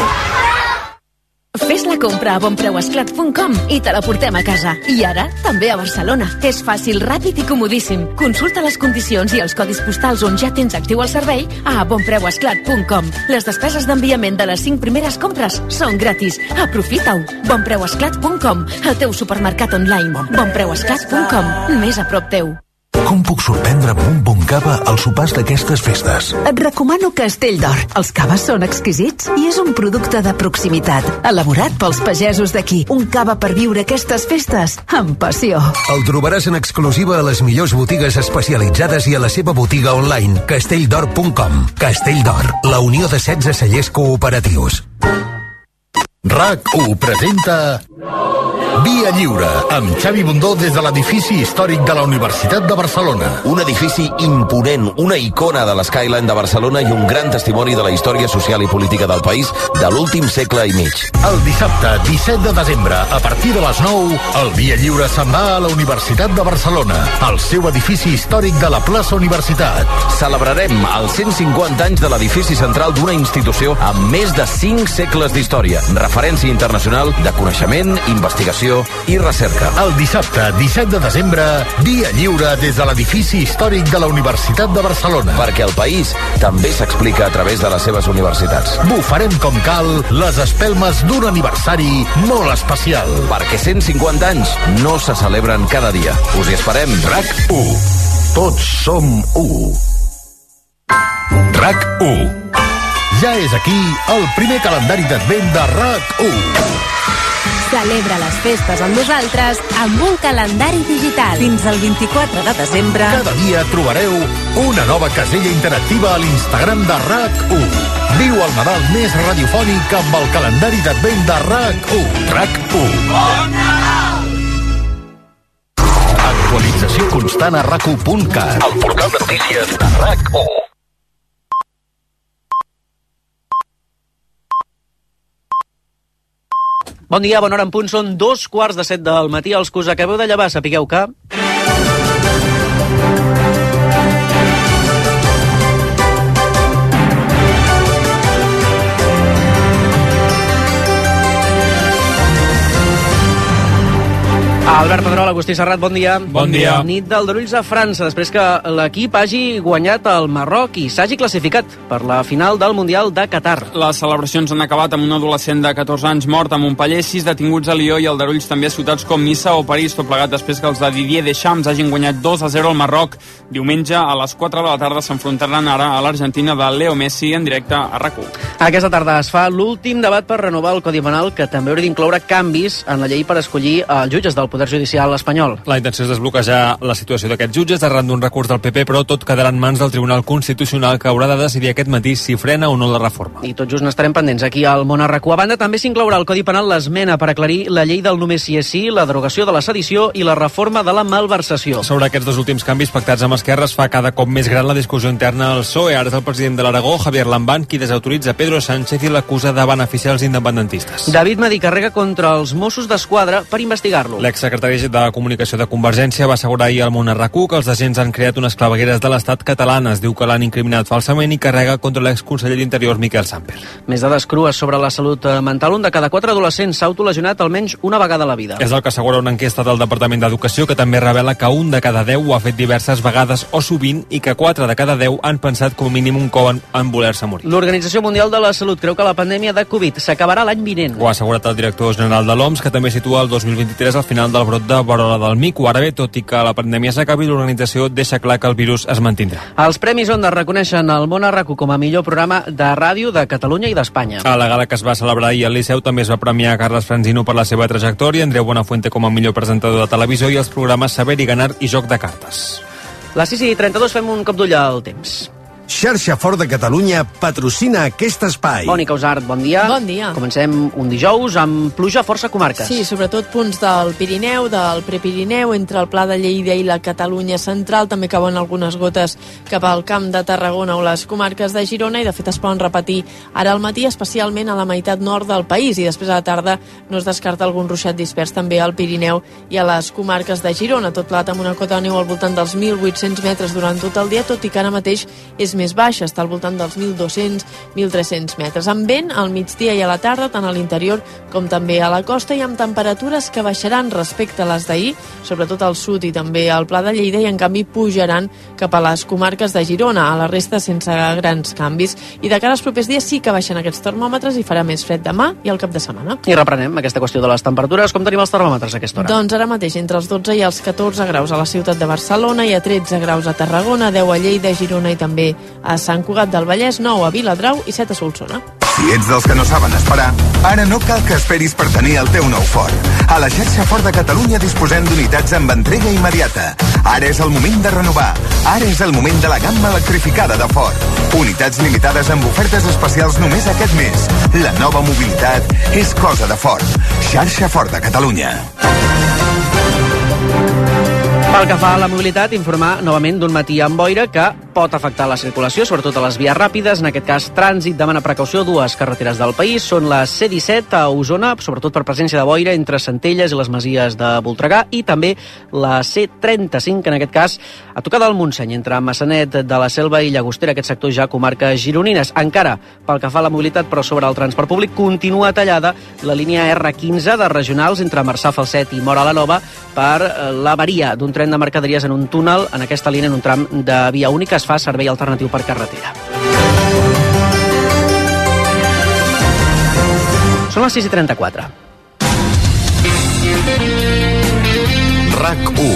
Fes la compra a bonpreuesclat punt com i te la portem a casa. I ara, també a Barcelona. És fàcil, ràpid i comodíssim. Consulta les condicions i els codis postals on ja tens actiu el servei a bonpreuesclat punt com. Les despeses d'enviament de les cinc primeres compres són gratis. Aprofita-ho. bonpreuesclat punt com. El teu supermercat online. bonpreuesclat punt com. Més a prop teu. Com puc sorprendre amb un bon cava als sopars d'aquestes festes? Et recomano Castell d'Or. Els caves són exquisits i és un producte de proximitat, elaborat pels pagesos d'aquí. Un cava per viure aquestes festes amb passió. El trobaràs en exclusiva a les millors botigues especialitzades i a la seva botiga online, castell d'or punt com. Castell d'Or, la unió de setze cellers cooperatius. RAC u presenta Via Lliure, amb Xavi Bundó des de l'edifici històric de la Universitat de Barcelona. Un edifici imponent, una icona de l'Skyline de Barcelona i un gran testimoni de la història social i política del país de l'últim segle i mig. El dissabte disset de desembre, a partir de les nou, el Via Lliure se'n va a la Universitat de Barcelona, al seu edifici històric de la plaça Universitat. Celebrarem els cent cinquanta anys de l'edifici central d'una institució amb més de cinc segles d'història, referència internacional de coneixement, investigació i recerca. El dissabte disset de desembre, Via Lliure des de l'edifici històric de la Universitat de Barcelona. Perquè el país també s'explica a través de les seves universitats. Bufarem com cal les espelmes d'un aniversari molt especial. Perquè cent cinquanta anys no se celebren cada dia. Us hi esperem. RAC u. Tots som u. RAC u. Ja és aquí el primer calendari d'advent de RAC u. Celebra les festes amb nosaltres amb un calendari digital. Fins al vint-i-quatre de desembre. Cada dia trobareu una nova casella interactiva a l'Instagram de RAC u. Viu el Nadal més radiofònic amb el calendari d'advent de RAC u. RAC u. Bon Nadal! Actualització constant a rac u punt cat. El portal de notícies de RAC u. Bon dia, bona hora en punt. Són dos quarts de set del matí. Els que us acabeu de llevar, sapigueu que... Albert Pedrol, Agustí Serrat, bon dia. Bon dia. Nit d'aldarulls a França, després que l'equip hagi guanyat el Marroc i s'hagi classificat per la final del Mundial de Qatar. Les celebracions han acabat amb un adolescent de catorze anys mort a Montpeller, sis detinguts a Lió i aldarulls també a ciutats com Niça o París, tot plegat després que els de Didier Deschamps hagin guanyat dos a zero al Marroc. Diumenge a les quatre de la tarda s'enfrontaran ara a l'Argentina de Leo Messi en directe a RAC u. Aquesta tarda es fa l'últim debat per renovar el Codi Penal, que també hauria d'incloure canvis en la llei per escollir els jutges del Poder Judicial espanyol. La intenció és desbloquejar la situació d'aquests jutges arran d'un recurs del P P, però tot quedarà en mans del Tribunal Constitucional, que haurà de decidir aquest matí si frena o no la reforma. I tot just n'estarem pendents aquí al Món a RAC u. A banda, també s'inclourà al Codi Penal l'esmena per aclarir la llei del només sí és sí, la derogació de la sedició i la reforma de la malversació. Sobre aquests dos últims canvis pactats amb Esquerra es fa cada cop més gran la discussió interna al P S O E. Ara és el president de l'Aragó, Javier Lambán, qui desautoritza Pedro Sánchez i l'acusa de beneficiar els independentistes. David Madí carrega contra els Mossos d'Esquadra per investigar-lo. L'exsecretari de Comunicació de Convergència va assegurar ahir al Món a RAC u que els agents han creat unes clavegueres de l'Estat catalanes. Diu que l'han incriminat falsament i carrega contra l'exconseller d'Interior Miquel Samper. Més dades crues sobre la salut mental. Un de cada quatre adolescents s'ha autolesionat almenys una vegada a la vida. És el que assegura una enquesta del Departament d'Educació, que també revela que un de cada deu ho ha fet diverses vegades o sovint i que quatre de cada deu han pensat com a mínim un cop en, en voler-se morir. L'Organització Mundial de la Salut creu que la pandèmia de Covid s'acabarà l'any vinent. Ho ha assegurat el director general de l'O M S, que també situa el dos mil vint-i-tres al final del brot de verola del mico. Ara bé, tot i que la pandèmia s'acabi, l'organització deixa clar que el virus es mantindrà. Els Premis Onda reconeixen el Món a RAC u com a millor programa de ràdio de Catalunya i d'Espanya. A la gala que es va celebrar ahir al Liceu també es va premiar Carles Franzino per la seva trajectòria, Andreu Buenafuente com a millor presentador de televisió i els programes Saber i Ganar i Joc de Cartes. A les sis i trenta-dos fem un cop d'ull al temps. Xarxa Fort de Catalunya patrocina aquest espai. Mònica Usart, bon dia. Bon dia. Comencem un dijous amb pluja a força comarques. Sí, sobretot punts del Pirineu, del Prepirineu, entre el Pla de Lleida i la Catalunya central. També cauen algunes gotes cap al Camp de Tarragona o les comarques de Girona i de fet es poden repetir ara al matí, especialment a la meitat nord del país, i després a la tarda no es descarta algun ruixat dispers també al Pirineu i a les comarques de Girona. Tot plegat amb una cota de neu al voltant dels mil vuit-cents metres durant tot el dia, tot i que ara mateix és més baixa, està al voltant dels mil dos-cents a mil tres-cents metres. Amb vent al migdia i a la tarda, tant a l'interior com també a la costa, i amb temperatures que baixaran respecte a les d'ahir, sobretot al sud i també al Pla de Lleida, i en canvi pujaran cap a les comarques de Girona, a la resta sense grans canvis. I de cara als propers dies sí que baixen aquests termòmetres i farà més fred demà i al cap de setmana. I reprenem aquesta qüestió de les temperatures. Com tenim els termòmetres a aquesta hora? Doncs ara mateix entre els dotze i els catorze graus a la ciutat de Barcelona, i a tretze graus a Tarragona, deu a Lleida, Girona i també a Sant Cugat del Vallès, nou a Viladrau i set a Solsona. Si ets dels que no saben esperar, ara no cal que esperis per tenir el teu nou Ford. A la xarxa Ford de Catalunya disposem d'unitats amb entrega immediata. Ara és el moment de renovar. Ara és el moment de la gamma electrificada de Ford. Unitats limitades amb ofertes especials només aquest mes. La nova mobilitat és cosa de Ford. Xarxa Ford de Catalunya. Pel que fa a la mobilitat, informar novament d'un matí amb boira que pot afectar la circulació, sobretot a les vies ràpides. En aquest cas, trànsit demana precaució. Dues carreteres del país són la C disset a Osona, sobretot per presència de boira entre Centelles i les Masies de Voltregà, i també la C trenta-cinc, en aquest cas, a tocar del Montseny, entre Massanet de la Selva i Llagostera, aquest sector ja comarques gironines. Encara, pel que fa a la mobilitat, però sobre el transport públic, continua tallada la línia R quinze de regionals entre Marçà, Falset i Móra la Nova per l'avaria d'un tren de mercaderies en un túnel, en aquesta línia, en un tram de via única. Es fa servei alternatiu per carretera. Són les sis i trenta-quatre. RAC u.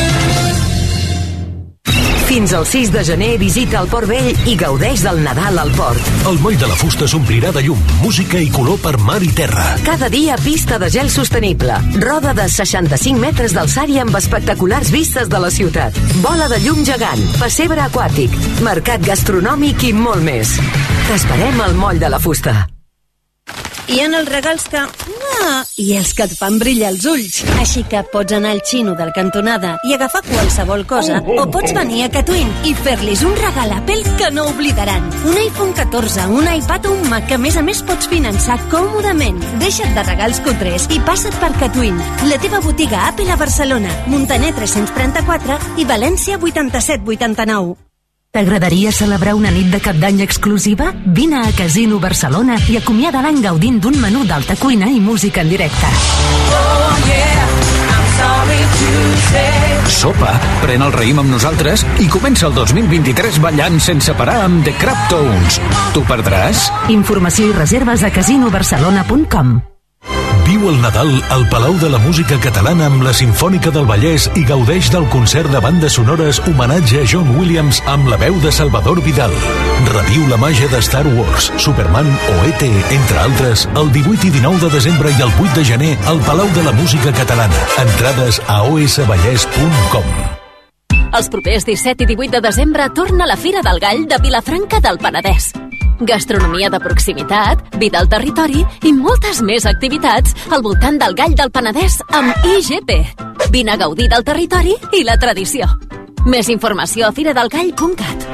Fins al sis de gener visita el Port Vell i gaudeix del Nadal al port. El moll de la fusta s'omplirà de llum, música i color per mar i terra. Cada dia pista de gel sostenible, roda de seixanta-cinc metres d'alçària amb espectaculars vistes de la ciutat, bola de llum gegant, pessebre aquàtic, mercat gastronòmic i molt més. T'esperem al moll de la fusta. Hi ha els regals que... Ah, i els que et fan brillar els ulls. Així que pots anar al xino del cantonada i agafar qualsevol cosa, o pots venir a Catwin i fer-los un regal a Apple que no oblidaran. Un iPhone catorze, un iPad o un Mac que a més a més pots finançar còmodament. Deixa't de regals cutres i passa't per Catwin, la teva botiga Apple a Barcelona, Muntaner tres-cents trenta-quatre i València vuitanta-set vuitanta-nou. T'agradaria celebrar una nit de cap d'any exclusiva? Vine a Casino Barcelona i acomiada l'any gaudint d'un menú d'alta cuina i música en directe. Oh yeah, I'm sorry. Sopa, pren el raïm amb nosaltres i comença el dos mil vint-i-tres ballant sense parar amb The Craptones. Tu perdràs? Informació i reserves a casino barcelona punt com. Viu el Nadal al Palau de la Música Catalana amb la Simfònica del Vallès i gaudeix del concert de bandes sonores homenatge a John Williams amb la veu de Salvador Vidal. Reviu la màgia de Star Wars, Superman o E T, entre altres, el divuit i dinou de desembre i el vuit de gener al Palau de la Música Catalana. Entrades a o s vallès punt com. Els propers disset i divuit de desembre torna la Fira del Gall de Vilafranca del Penedès. Gastronomia de proximitat, vida al territori i moltes més activitats al voltant del Gall del Penedès amb I G P. Vine a gaudir del territori i la tradició. Més informació a firadelgall punt cat.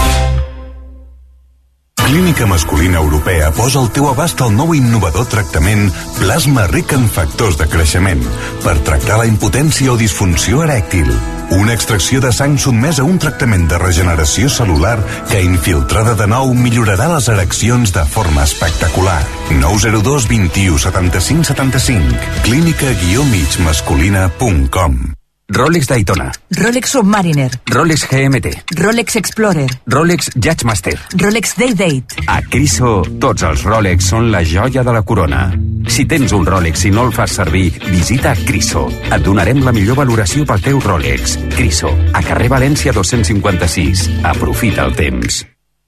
Clínica Masculina Europea posa al teu abast el nou i innovador tractament Plasma ric en factors de creixement per tractar la impotència o disfunció erèctil. Una extracció de sang sotmesa a un tractament de regeneració celular que, infiltrada de nou, millorarà les ereccions de forma espectacular. nou zero dos vint u setanta-cinc setanta-cinc clínica guió mig masculina punt com. Rolex Daytona, Rolex Submariner, Rolex G M T, Rolex Explorer, Rolex Judgemaster, Rolex Day-Date. A Criso, tots els Rolex són la joia de la corona. Si tens un Rolex i no el fas servir, visita Criso. Et donarem la millor valoració pel teu Rolex. Criso, a carrer València dos-cents cinquanta-sis. Aprofita el temps.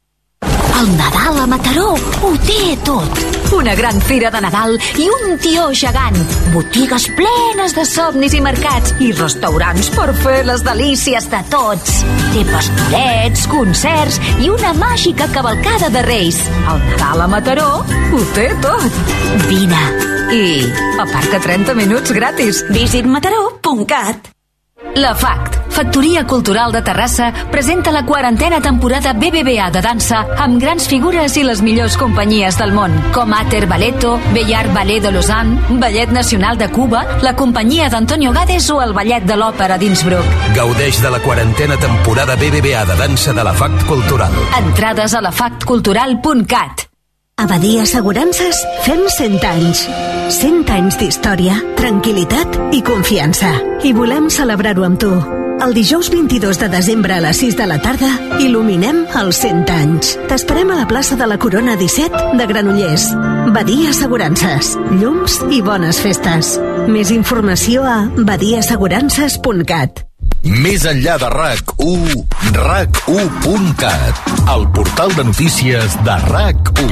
El Nadal a Mataró ho té tot. Una gran fira de Nadal i un tió gegant. Botigues plenes de somnis i mercats i restaurants per fer les delícies de tots. Té pastorets, concerts i una màgica cavalcada de Reis. El Nadal a Mataró ho té tot. Vine. I aparca trenta minuts gratis. Visit mataró punt cat. La FACT, Factoria Cultural de Terrassa, presenta la quarantena temporada B B V A de dansa amb grans figures i les millors companyies del món, com Ater Balletto, Bellar Ballet de Lausanne, Ballet Nacional de Cuba, la companyia d'Antonio Gades o el Ballet de l'Òpera d'Innsbruck. Gaudeix de la quarantena temporada B B V A de dansa de la FACT Cultural. Entrades a la fact cultural punt cat. A Badia Assegurances fem cent anys. cent anys d'història, tranquil·litat i confiança. I volem celebrar-ho amb tu. El dijous vint-i-dos de desembre a les sis de la tarda il·luminem els cent anys. T'esperem a la plaça de la Corona disset de Granollers. Badia Assegurances. Llums i bones festes. Més informació a badia assegurances punt cat. Més enllà de RAC u, rac u punt cat, el portal de notícies de RAC u.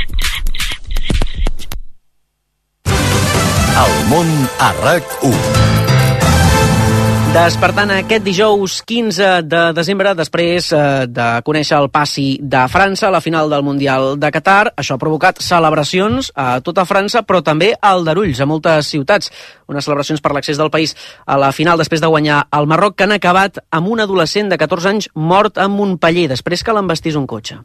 El món a RAC u. Despertant aquest dijous quinze de desembre, després eh, de conèixer el passi de França a la final del Mundial de Qatar. Això ha provocat celebracions a tota França, però també a Aldarulls, a moltes ciutats. Unes celebracions per l'accés del país a la final després de guanyar el Marroc, que han acabat amb un adolescent de catorze anys mort a Montpeller després que l'envestís un cotxe.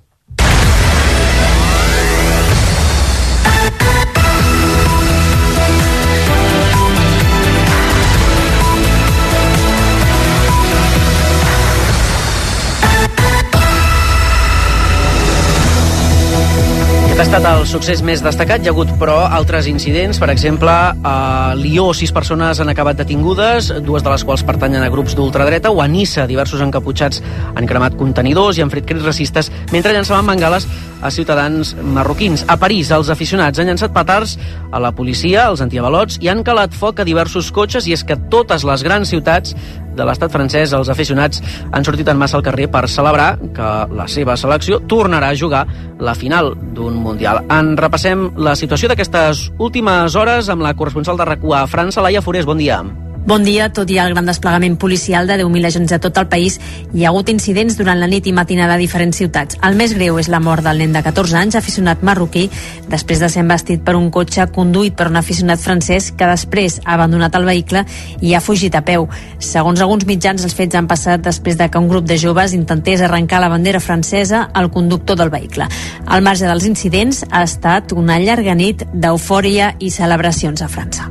Ha estat el succés més destacat. Hi ha hagut, però, altres incidents. Per exemple, a Lió, sis persones han acabat detingudes, dues de les quals pertanyen a grups d'ultradreta, o a Niça, diversos encaputxats han cremat contenidors i han fet crits racistes mentre llançaven bengales a ciutadans marroquins. A París, els aficionats han llançat petards a la policia, als antiavalots, i han calat foc a diversos cotxes, i és que totes les grans ciutats de l'estat francès, els aficionats han sortit en massa al carrer per celebrar que la seva selecció tornarà a jugar la final d'un Mundial. En repassem la situació d'aquestes últimes hores amb la corresponsal de RAC u a França, Laia Forés. Bon dia. Bon dia. Tot i el gran desplegament policial de deu mil agents a tot el país, hi ha hagut incidents durant la nit i matinada a diferents ciutats. El més greu és la mort del nen de catorze anys, aficionat marroquí, després de ser embestit per un cotxe conduït per un aficionat francès que després ha abandonat el vehicle i ha fugit a peu. Segons alguns mitjans, els fets han passat després de que un grup de joves intentés arrencar la bandera francesa al conductor del vehicle. Al marge dels incidents, ha estat una llarga nit d'eufòria i celebracions a França.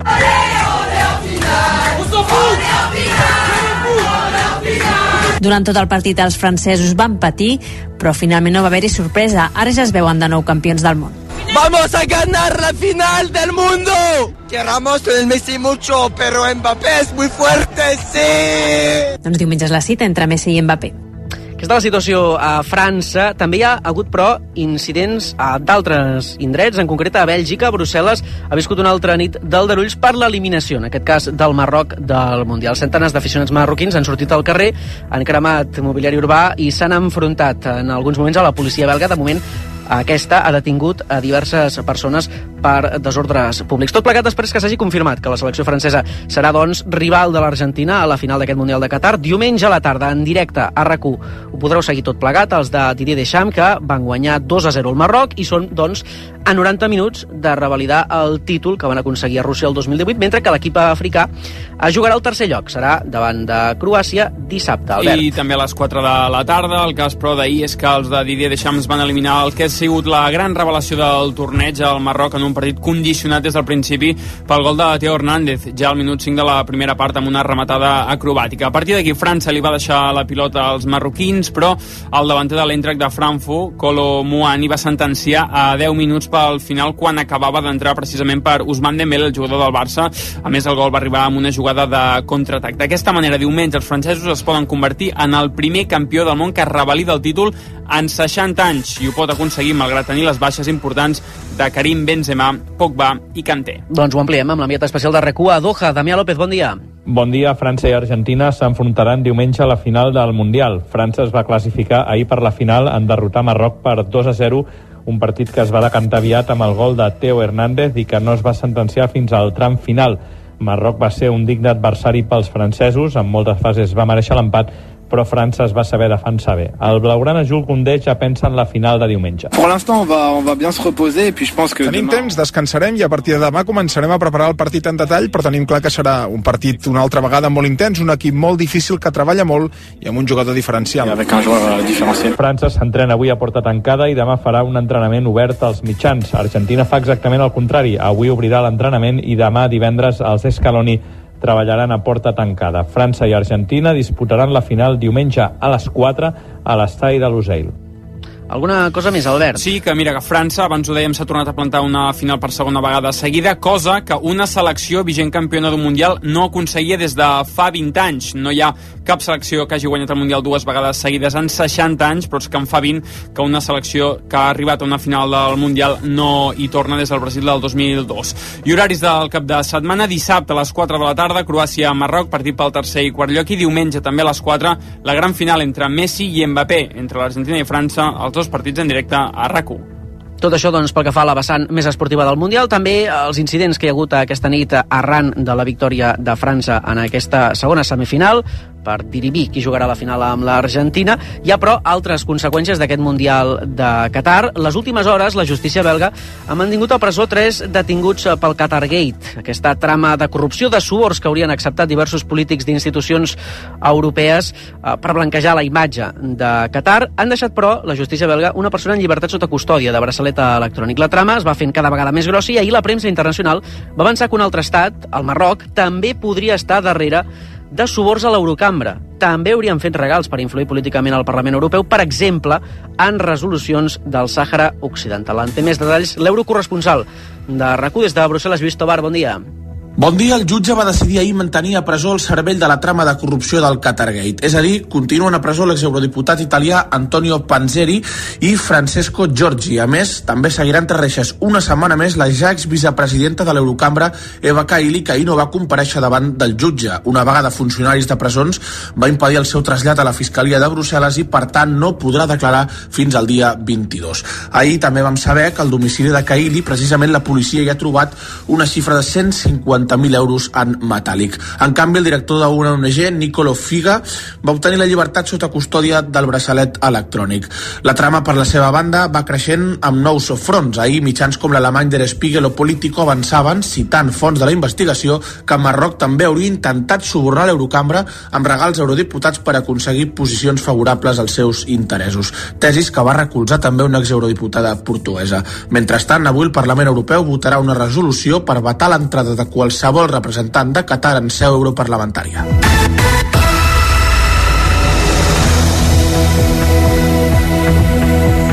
Durant tot el partit els francesos van patir, però finalment no va haver-hi sorpresa. Ara ja es veuen de nou campions del món. ¡Vamos a ganar la final del mundo! Que Ramos con el Messi mucho, pero Mbappé es muy fuerte, sí! Doncs diumenge és la cita entre Messi i Mbappé. Aquesta és la situació a França. També hi ha hagut, però, incidents a d'altres indrets. En concret, a Bèlgica, Brussel·les ha viscut una altra nit d'aldarulls per l'eliminació, en aquest cas del Marroc del Mundial. Centenars d'aficionats marroquins han sortit al carrer, han cremat mobiliari urbà i s'han enfrontat en alguns moments a la policia belga. De moment, aquesta ha detingut a diverses persones per desordres públics. Tot plegat després que s'hagi confirmat que la selecció francesa serà, doncs, rival de l'Argentina a la final d'aquest Mundial de Qatar. Diumenge a la tarda, en directe a RAC u, ho podreu seguir tot plegat, els de Didier Deschamps, que van guanyar dos a zero al Marroc i són, doncs, a noranta minuts de revalidar el títol que van aconseguir a Rússia el dos mil divuit, mentre que l'equip africà jugarà al tercer lloc. Serà davant de Croàcia dissabte, Albert. I també a les quatre de la tarda. El cas, però, d'ahir és que els de Didier Deschamps van eliminar el que ha sigut la gran revelació del torneig al Marroc en un partit condicionat des del principi pel gol de Teo Hernández, ja al minut cinc de la primera part amb una rematada acrobàtica. A partir d'aquí, França li va deixar la pilota als marroquins, però el davanter de l'Eintracht de Frankfurt, Kolo Muani, va sentenciar a deu minuts pel final quan acabava d'entrar precisament per Ousmane Dembélé, el jugador del Barça. A més, el gol va arribar amb una jugada de contraatac. D'aquesta manera, diumenge, els francesos es poden convertir en el primer campió del món que revalida el títol en seixanta anys i ho pot aconseguir malgrat tenir les baixes importants de Karim Benzema, Pogba i Kanté. Doncs ho ampliem amb l'enviat especial de RAC u a Doha. Damià López, bon dia. Bon dia. França i Argentina s'enfrontaran diumenge a la final del Mundial. França es va classificar ahir per la final en derrotar Marroc per dos a zero, un partit que es va decantar aviat amb el gol de Teo Hernández i que no es va sentenciar fins al tram final. Marroc va ser un digne adversari pels francesos, en moltes fases va mereixer l'empat, però França es va saber defensar bé. El blaugrana Jules Koundé ja pensa en la final de diumenge. Pour l'instant, on va, on va bien se reposer et puis je pense que tenim demain... temps, descansarem i a partir de demà començarem a preparar el partit en detall, però tenim clar que serà un partit una altra vegada molt intens, un equip molt difícil que treballa molt i amb un jugador diferencial. Avec un joueur diferencial. França s'entrena avui a porta tancada i demà farà un entrenament obert als mitjans. Argentina fa exactament el contrari. Avui obrirà l'entrenament i demà divendres els Scaloni treballaran a porta tancada. França i Argentina disputaran la final diumenge a les quatre a l'estadi de Lusail. Alguna cosa més, Albert? Sí, que mira, que França, abans ho dèiem, s'ha tornat a plantar una final per segona vegada seguida, cosa que una selecció vigent campiona d'un Mundial no aconseguia des de fa vint anys. No hi ha cap selecció que hagi guanyat el Mundial dues vegades seguides en seixanta anys, però és que en fa vint que una selecció que ha arribat a una final del Mundial no hi torna des del Brasil del dos mil dos. I horaris del cap de setmana: dissabte a les quatre de la tarda, Croàcia-Marroc, partit pel tercer i quart lloc, i diumenge també a les quatre, la gran final entre Messi i Mbappé, entre l'Argentina i França, els dos partits en directe a RAC u. Tot això, doncs, pel que fa a la vessant més esportiva del Mundial. També els incidents que hi ha hagut aquesta nit arran de la victòria de França en aquesta segona semifinal per dirimir qui jugarà la final amb l'Argentina. Hi ha, però, altres conseqüències d'aquest Mundial de Qatar. Les últimes hores, la justícia belga ha mantingut a presó tres detinguts pel Qatargate, aquesta trama de corrupció de suborns que haurien acceptat diversos polítics d'institucions europees eh, per blanquejar la imatge de Qatar. Han deixat, però, la justícia belga una persona en llibertat sota custòdia de braçalet electrònic. La trama es va fent cada vegada més grossa i ahir la premsa internacional va avançar que un altre estat, el Marroc, també podria estar darrere de suborns a l'Eurocambra. També haurien fet regals per influir políticament al Parlament Europeu, per exemple, en resolucions del Sàhara Occidental. En té més detalls l'eurocorresponsal de RAC u des de Brussel·les, Lluís Tobar. Bon dia. Bon dia. El jutge va decidir ahir mantenir a presó el cervell de la trama de corrupció del Qatargate. És a dir, continuen a presó l'exeurodiputat italià Antonio Panzeri i Francesco Giorgi. A més, també seguiran entre reixes una setmana més la ja exvicepresidenta de l'Eurocambra, Eva Kaili, que ahir no va comparèixer davant del jutge. Una vaga de funcionaris de presons va impedir el seu trasllat a la Fiscalia de Brussel·les i, per tant, no podrà declarar fins al dia vint-i-dos. Ahir també vam saber que al domicili de Kaili, precisament, la policia hi ha trobat una xifra de cent cinquanta mil euros en metàl·lic. En canvi, el director d'una O N G, Nicolo Figa, va obtenir la llibertat sota custòdia del braçalet electrònic. La trama, per la seva banda, va creixent amb nous fronts. Ahir, mitjans com l'alemany Der Spiegel o Politico avançaven, citant fonts de la investigació, que Marroc també hauria intentat subornar l'Eurocambra amb regals a eurodiputats per aconseguir posicions favorables als seus interessos. Tesis que va recolzar també una exeurodiputada portuguesa. Mentrestant, avui el Parlament Europeu votarà una resolució per vetar l'entrada de qualsevol qualsevol representant de Qatar en seu europarlamentària.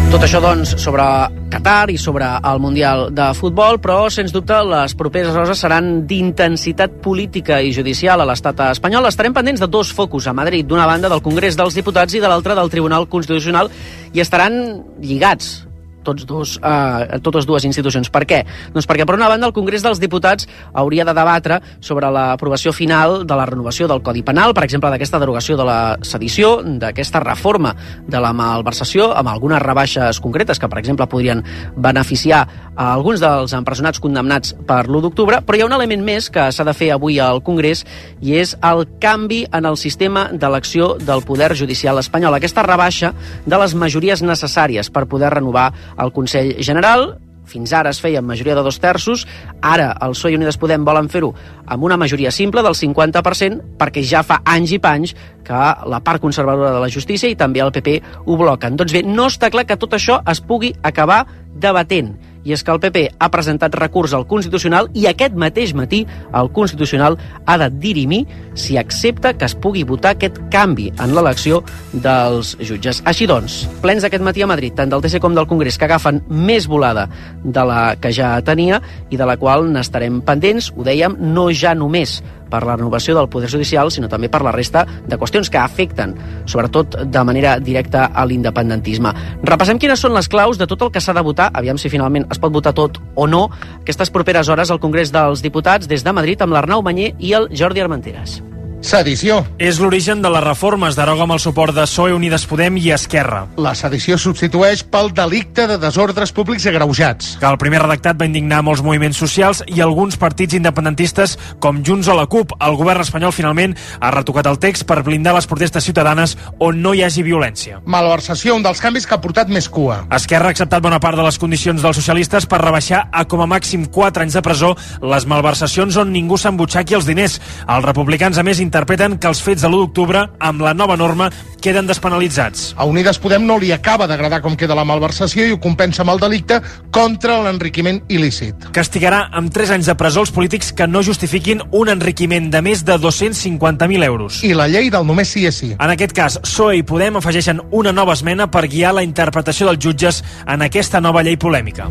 Tot això, doncs, sobre Qatar i sobre el Mundial de Futbol, però, sens dubte, les properes hores seran d'intensitat política i judicial a l'estat espanyol. Estarem pendents de dos focus a Madrid, d'una banda del Congrés dels Diputats i de l'altra del Tribunal Constitucional, i estaran lligats tots dos, eh, totes dues institucions. Per què? Doncs perquè, per una banda, el Congrés dels Diputats hauria de debatre sobre l'aprovació final de la renovació del Codi Penal, per exemple, d'aquesta derogació de la sedició, d'aquesta reforma de la malversació, amb algunes rebaixes concretes que, per exemple, podrien beneficiar a alguns dels empresonats condemnats per l'u d'octubre, però hi ha un element més que s'ha de fer avui al Congrés, i és el canvi en el sistema d'elecció del poder judicial espanyol, aquesta rebaixa de les majories necessàries per poder renovar el Consell General. Fins ara es feia amb majoria de dos terços, ara el P S O E i Unides Podem volen fer-ho amb una majoria simple del cinquanta per cent, perquè ja fa anys i panys que la part conservadora de la justícia i també el P P ho bloquen. Doncs bé, no està clar que tot això es pugui acabar debatent, i és que el P P ha presentat recurs al Constitucional i aquest mateix matí el Constitucional ha de dirimir si accepta que es pugui votar aquest canvi en l'elecció dels jutges. Així doncs, plens aquest matí a Madrid, tant del T C com del Congrés, que agafen més volada de la que ja tenia i de la qual n'estarem pendents, ho dèiem, no ja només per la renovació del Poder Judicial, sinó també per la resta de qüestions que afecten, sobretot de manera directa, a l'independentisme. Repassem quines són les claus de tot el que s'ha de votar, aviam si finalment es pot votar tot o no, aquestes properes hores al Congrés dels Diputats, des de Madrid, amb l'Arnau Manyer i el Jordi Armenteres. Sedició. És l'origen de la reforma, es deroga amb el suport de P S O E, Unides Podem i Esquerra. La sedició substitueix pel delicte de desordres públics agreujats. Que el primer redactat va indignar molts moviments socials i alguns partits independentistes com Junts o la CUP. El govern espanyol finalment ha retocat el text per blindar les protestes ciutadanes on no hi hagi violència. Malversació, un dels canvis que ha portat més cua. Esquerra ha acceptat bona part de les condicions dels socialistes per rebaixar a com a màxim quatre anys de presó les malversacions on ningú s'embutxaqui els diners. Els republicans, a més, interpreten que els fets de l'u d'octubre, amb la nova norma, queden despenalitzats. A Unides Podem no li acaba d'agradar com queda la malversació i ho compensa amb el delicte contra l'enriquiment il·lícit. Castigarà amb tres anys de presó els polítics que no justifiquin un enriquiment de més de dos-cents cinquanta mil euros. I la llei del només sí és sí. En aquest cas, P S O E i Podem afegeixen una nova esmena per guiar la interpretació dels jutges en aquesta nova llei polèmica.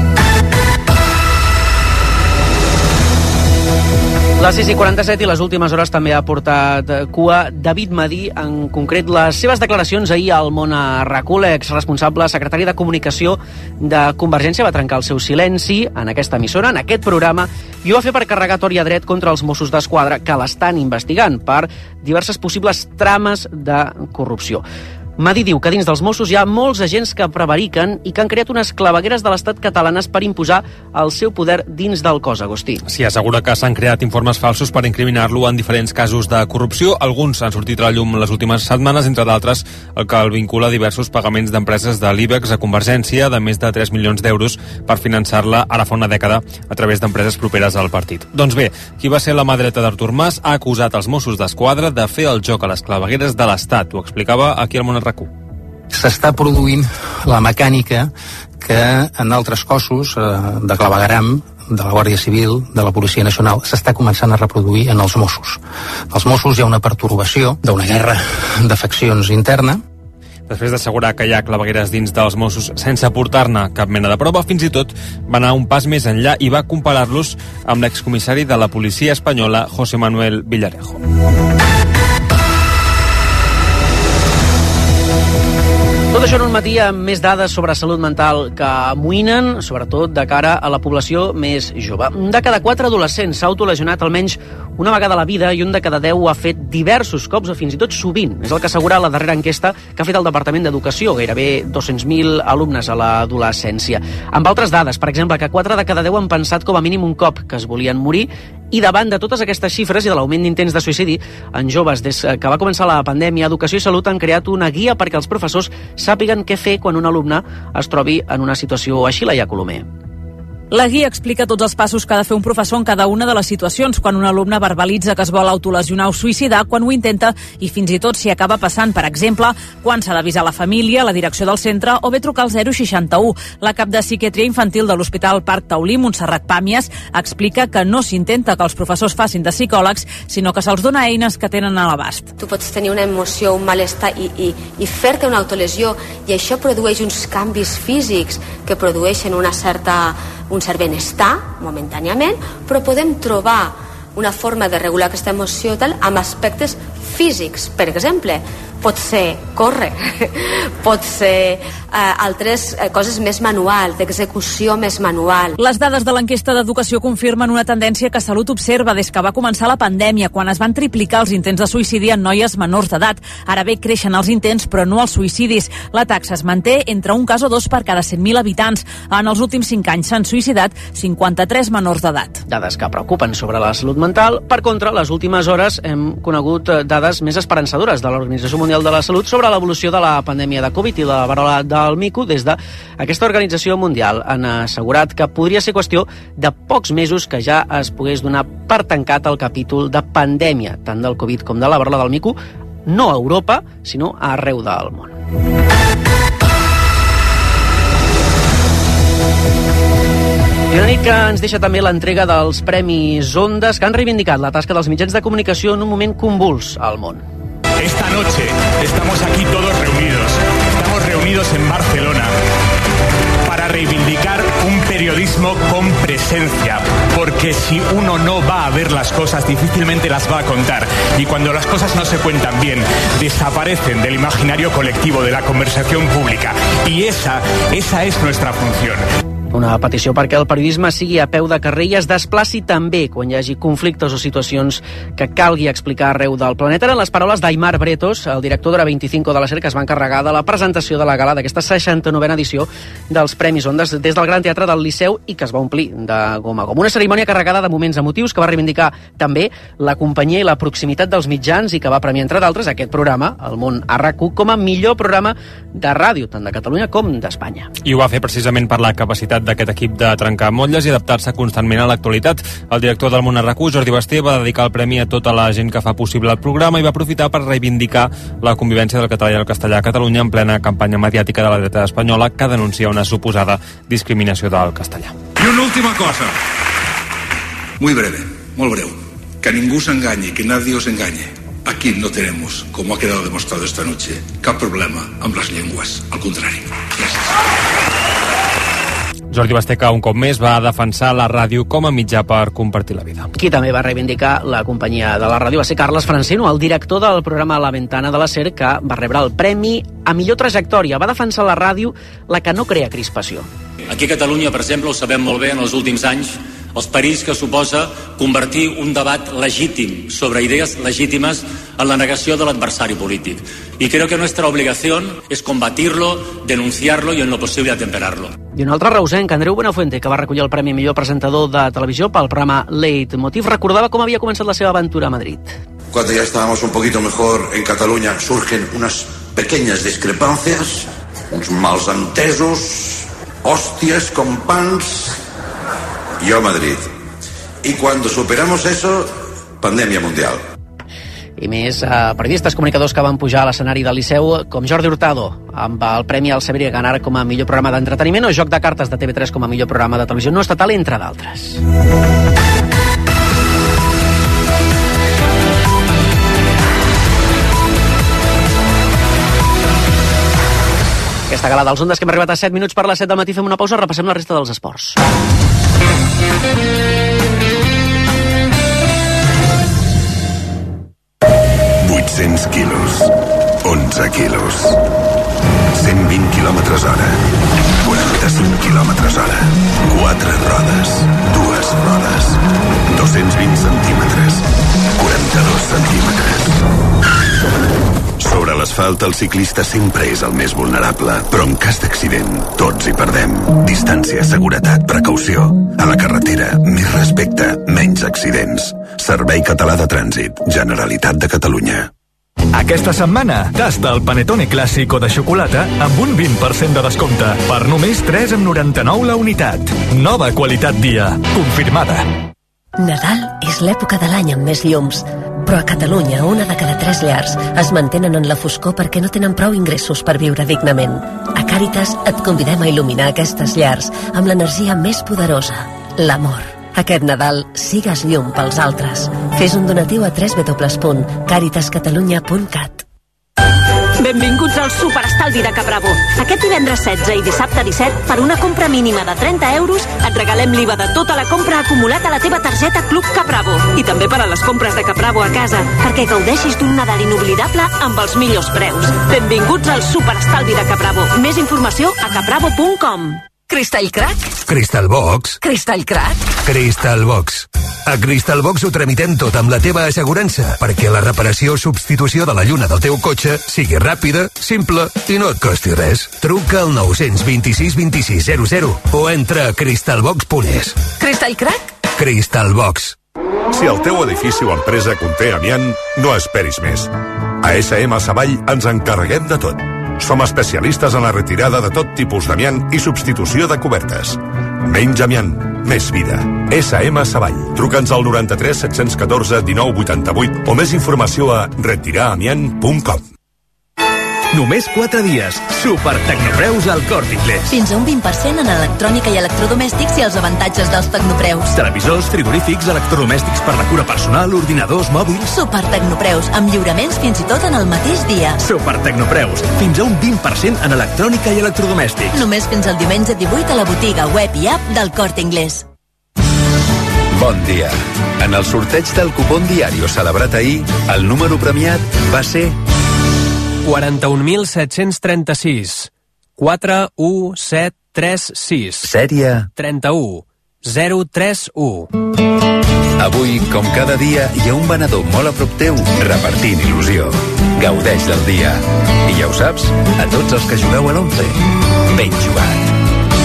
Les sis i quaranta-set i les últimes hores també ha portat cua David Madí, en concret les seves declaracions ahir al Món a RAC-u. L'exresponsable secretari de Comunicació de Convergència va trencar el seu silenci en aquesta emissora, en aquest programa, i ho va fer per carregar tort i a dret contra els Mossos d'Esquadra, que l'estan investigant per diverses possibles trames de corrupció. Madí diu que dins dels Mossos hi ha molts agents que prevariquen i que han creat unes clavegueres de l'estat catalanes per imposar el seu poder dins del cos, Agustí. Sí, assegura que s'han creat informes falsos per incriminar-lo en diferents casos de corrupció. Alguns han sortit a la llum les últimes setmanes, entre d'altres el que el vincula a diversos pagaments d'empreses de l'IBEX a Convergència de més de tres milions d'euros per finançar-la ara fa una dècada a través d'empreses properes al partit. Doncs bé, qui va ser la mà dreta d'Artur Mas ha acusat els Mossos d'Esquadra de fer el joc a les clavegueres de l'Estat. Ho explicava aquí al Món RAC u. S'està produint la mecànica que en altres cossos eh, de clavegueram de la Guàrdia Civil, de la Policia Nacional, s'està començant a reproduir en els Mossos. Als Mossos hi ha una pertorbació d'una guerra de faccions interna. Després d'assegurar que hi ha clavegueres dins dels Mossos sense aportar-ne cap mena de prova, fins i tot va anar un pas més enllà i va comparar-los amb l'excomissari de la policia espanyola, José Manuel Villarejo. Tot això en un matí amb més dades sobre salut mental que amoïnen, sobretot de cara a la població més jove. Un de cada quatre adolescents s'ha autolesionat almenys una vegada a la vida i un de cada deu ho ha fet diversos cops o fins i tot sovint. És el que assegura la darrera enquesta que ha fet el Departament d'Educació, gairebé dos-cents mil alumnes a l'adolescència. Amb altres dades, per exemple, que quatre de cada deu han pensat com a mínim un cop que es volien morir, i davant de totes aquestes xifres i de l'augment d'intents de suïcidi en joves des que va començar la pandèmia, Educació i Salut han creat una guia perquè els professors sàpiguen què fer quan un alumne es trobi en una situació així. Laia Colomer. La guia explica tots els passos que ha de fer un professor en cada una de les situacions, quan un alumne verbalitza que es vol autolesionar o suïcidar, quan ho intenta i fins i tot si acaba passant, per exemple, quan s'ha d'avisar la família, la direcció del centre o bé trucar al zero seixanta u. La cap de psiquiatria infantil de l'Hospital Parc Taulí, Montserrat Pàmies, explica que no s'intenta que els professors facin de psicòlegs, sinó que se'ls dona eines que tenen a l'abast. Tu pots tenir una emoció, un malestar i, i, i fer-te una autolesió, i això produeix uns canvis físics que produeixen una certa, un cert benestar momentàniament, però podem trobar una forma de regular aquesta emoció tal amb aspectes físics. Per exemple, pot ser córrer, pot ser eh, altres eh, coses més manual, d'execució més manual. Les dades de l'enquesta d'educació confirmen una tendència que Salut observa des que va començar la pandèmia, quan es van triplicar els intents de suïcidi en noies menors d'edat. Ara bé, creixen els intents, però no els suïcidis. La taxa es manté entre un cas o dos per cada cent mil habitants. En els últims cinc anys s'han suïcidat cinquanta-tres menors d'edat. Dades que preocupen sobre la salut mental. Per contra, les últimes hores hem conegut dades més esperançadores de l'Organització Mundial de la Salut sobre l'evolució de la pandèmia de Covid i la varola del mico. Des d'aquesta organització mundial han assegurat que podria ser qüestió de pocs mesos que ja es pogués donar per tancat el capítol de pandèmia, tant del Covid com de la varola del mico, no a Europa, sinó arreu del món. I una nit que ens deixa també l'entrega dels Premis Ondas, que han reivindicat la tasca dels mitjans de comunicació en un moment convuls al món. Esta noche estamos aquí todos reunidos, estamos reunidos en Barcelona para reivindicar un periodismo con presencia, porque si uno no va a ver las cosas, difícilmente las va a contar, y cuando las cosas no se cuentan bien, desaparecen del imaginario colectivo, de la conversación pública, y esa, esa es nuestra función. Una petició perquè el periodisme sigui a peu de carrer i es desplaci també quan hi hagi conflictes o situacions que calgui explicar arreu del planeta. Eren les paraules d'Aimar Bretos, el director d'Hora vint-i-cinc de la SER, que es va encarregar de la presentació de la gala d'aquesta seixanta-novena edició dels Premis Ondas des del Gran Teatre del Liceu i que es va omplir de gom a gom. Una cerimònia carregada de moments emotius que va reivindicar també la companyia i la proximitat dels mitjans i que va premiar, entre d'altres, aquest programa, El Món a RAC u, com a millor programa de ràdio, tant de Catalunya com d'Espanya. I ho va fer precisament per la capacitat d'aquest equip de trencar motlles i adaptar-se constantment a l'actualitat. El director del Món a RAC u, Jordi Basté, va dedicar el premi a tota la gent que fa possible el programa i va aprofitar per reivindicar la convivència del català i el castellà a Catalunya en plena campanya mediàtica de la dreta espanyola que denuncia una suposada discriminació del castellà. I una última cosa, muy breve, molt breu, que ningú s'enganyi, que nadie os engañe. Aquí no tenemos, como ha quedado demostrado esta noche, cap problema amb les llengües, al contrari. Gràcies. Jordi Basté, que un cop més va defensar la ràdio com a mitjà per compartir la vida. Qui també va reivindicar la companyia de la ràdio va ser Carles Francino, el director del programa La Ventana de la SER, que va rebre el premi a millor trajectòria. Va defensar la ràdio, la que no crea crispació. Aquí a Catalunya, per exemple, ho sabem molt bé en els últims anys, els perills que suposa convertir un debat legítim sobre idees legítimes en la negació de l'adversari polític. Y creo que nuestra obligación es combatirlo, denunciarlo y en lo posible atemperarlo. I un altre reusenc, Andreu Buenafuente, que va recollir el Premi Millor Presentador de Televisió pel programa Leitmotiv, recordava com havia començat la seva aventura a Madrid. Cuando ya estábamos un poquito mejor en Cataluña, surgen unas pequeñas discrepancias, uns mals entesos, hostias con pans. Yo a Madrid. Y cuando superamos eso, pandemia mundial. I més eh, periodistes, comunicadors que van pujar a l'escenari del Liceu, com Jordi Hurtado, amb el Premi al Saber i Ganar com a millor programa d'entreteniment, o Joc de Cartes de T V tres com a millor programa de televisió no estatal, entre d'altres. Aquesta gala dels Ondas, que hem arribat a set minuts per les set del matí, fem una pausa, repassem la resta dels esports. vuit-cents quilos, onze quilos, cent vint quilòmetres hora, quaranta-cinc quilòmetres hora, quatre rodes, dues rodes, dos-cents vint centímetres, quaranta-dos centímetres. Sobre l'asfalt, el ciclista sempre és el més vulnerable, però en cas d'accident, tots hi perdem. Distància, seguretat, precaució. A la carretera, més respecte, menys accidents. Servei Català de Trànsit, Generalitat de Catalunya. Aquesta setmana, tasta el Panettone clàssic o de xocolata amb un vint per cent de descompte. Per només tres coma noranta-nou la unitat. Nova qualitat dia. Confirmada. Nadal és l'època de l'any amb més llums. Però a Catalunya, una de cada tres llars es mantenen en la foscor perquè no tenen prou ingressos per viure dignament. A Càritas et convidem a il·luminar aquestes llars amb l'energia més poderosa, l'amor. Aquest Nadal, sigues llum pels altres. Fes un donatiu a w w w punt caritas catalunya punt cat. Benvinguts al Superestalvi de Capravo. Aquest divendres setze i dissabte disset, per una compra mínima de trenta euros, et regalem l'I V A de tota la compra acumulat a la teva targeta Club Capravo. I també per a les compres de Capravo a casa, perquè gaudeixis d'un Nadal inoblidable amb els millors preus. Benvinguts al Superestalvi de Capravo. Més informació a capravo punt com. Crystal Crack? Crystal Box? Crystal Crack? Crystal Box. A Crystal Box ho tramitem tot amb la teva assegurança perquè la reparació o substitució de la lluna del teu cotxe sigui ràpida, simple i no et costi res. Truca al nou dos sis, vint sis, zero zero o entra a crystal box punt es. Crystal Crack? Crystal Box. Si el teu edifici o empresa conté amiant, no esperis més. A S M Savall ens encarreguem de tot. Som especialistes en la retirada de tot tipus d'amiant i substitució de cobertes. Menys amiant, més vida. S M Savall. Truca'ns al noranta-tres set-cents catorze dinou vuitanta-vuit o més informació a retiraramiant punt com. Només quatre dies. Super tecnopreus al Corte Inglés. Fins a un vint per cent en electrònica i electrodomèstics i els avantatges dels tecnopreus. Televisors, frigorífics, electrodomèstics per la cura personal, ordinadors, mòbils... Super tecnopreus, amb lliuraments fins i tot en el mateix dia. Super tecnopreus. Fins a un vint per cent en electrònica i electrodomèstics. Només fins al diumenge divuit a la botiga web i app del Corte Inglés. Bon dia. En el sorteig del cupón diario celebrat ahir, el número premiat va ser... quaranta-un mil set-cents trenta-sis. quatre u set tres sis. Sèrie trenta-u zero tres u. Avui, com cada dia, hi ha un venedor molt a prop teu repartint il·lusió. Gaudeix del dia. I ja ho saps, a tots els que jugueu a l'onze, ben jugat.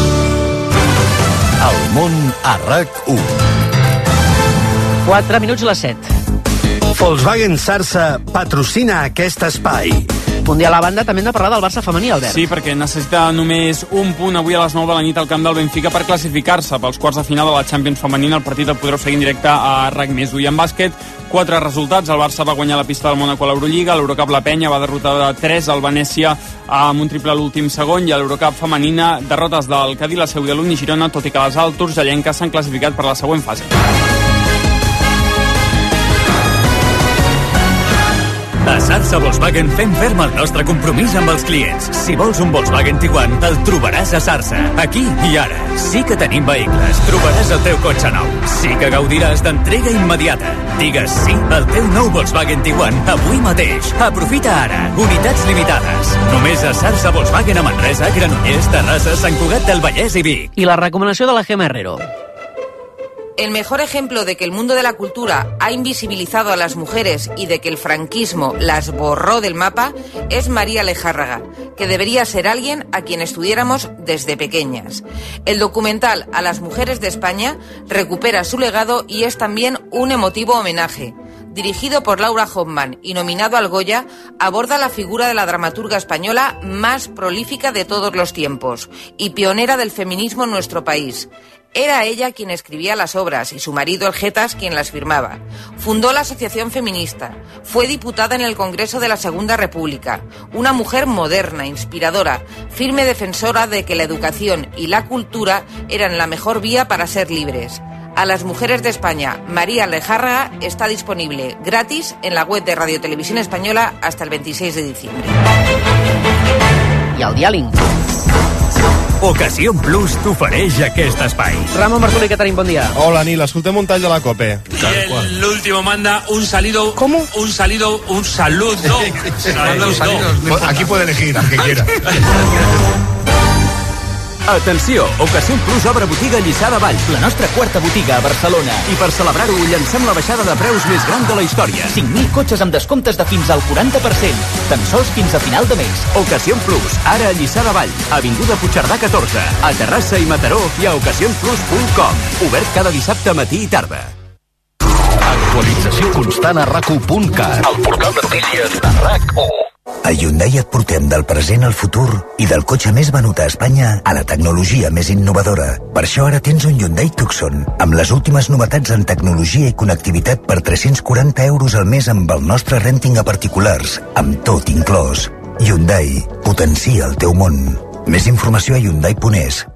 El món a RAC u. quatre minuts a les set. Volkswagen Sarsa patrocina aquest espai. Un dia a la banda també hem de parlar del Barça femení, Albert. Sí, perquè necessita només un punt avui a les nou de la nit al camp del Benfica per classificar-se pels quarts de final de la Champions femenina. El partit el podreu seguir en directe a RAC més u. I en bàsquet, quatre resultats. El Barça va guanyar la pista del Mónaco a l'Eurolliga, a l'Eurocup la Penya va derrotar de tres al Venècia amb un triple a l'últim segon, i a l'Eurocup femenina, derrotes del Cadí, la Seu de l'Uni Girona, tot i que les altres urgellenques s'han classificat per la següent fase. A Sarsa Volkswagen fem ferm el nostre compromís amb els clients. Si vols un Volkswagen Tiguan, el trobaràs a Sarsa. Aquí i ara. Sí que tenim vehicles. Trobaràs el teu cotxe nou. Sí que gaudiràs d'entrega immediata. Digues sí al teu nou Volkswagen Tiguan avui mateix. Aprofita ara. Unitats limitades. Només a Sarsa Volkswagen a Manresa, Granollers, Terrassa, Sant Cugat del Vallès i Vic. I la recomanació de la Gemma Herrero. El mejor ejemplo de que el mundo de la cultura ha invisibilizado a las mujeres y de que el franquismo las borró del mapa es María Lejárraga, que debería ser alguien a quien estudiáramos desde pequeñas. El documental A las mujeres de España recupera su legado y es también un emotivo homenaje. Dirigido por Laura Hoffman y nominado al Goya, aborda la figura de la dramaturga española más prolífica de todos los tiempos y pionera del feminismo en nuestro país. Era ella quien escribía las obras y su marido el Getas quien las firmaba. Fundó la Asociación Feminista. Fue diputada en el Congreso de la Segunda República. Una mujer moderna, inspiradora, firme defensora de que la educación y la cultura eran la mejor vía para ser libres. A las mujeres de España, María Lejárraga está disponible gratis en la web de Radio Televisión Española hasta el veintiséis de diciembre. I el diàling. Ocasión Plus t'ofereix aquest espai. Ramon Martolí, què tenim? Bon dia. Hola, Nil, escoltem un tall de la COPE. Y el último manda un salido... ¿Cómo? Un salido, un saludo. Manda un saludo. Aquí puede elegir, el que quiera. Atenció, Ocasión Plus obre botiga a Lliçà de Vall, la nostra quarta botiga a Barcelona. I per celebrar-ho, llancem la baixada de preus més gran de la història. cinc mil cotxes amb descomptes de fins al quaranta per cent. Tan sols fins a final de mes. Ocasión Plus, ara a Lliçà de Vall, avinguda Puigcerdà catorze, a Terrassa i Mataró i a ocasión plus punt com. Obert cada dissabte matí i tarda. Actualització constant a rac u punt cat. El portal de notícies de RAC u. A Hyundai et portem del present al futur i del cotxe més venut a Espanya a la tecnologia més innovadora. Per això ara tens un Hyundai Tucson amb les últimes novetats en tecnologia i connectivitat per tres-cents quaranta euros al mes amb el nostre renting a particulars, amb tot inclòs. Hyundai, potencia el teu món. Més informació a hyundai punt es.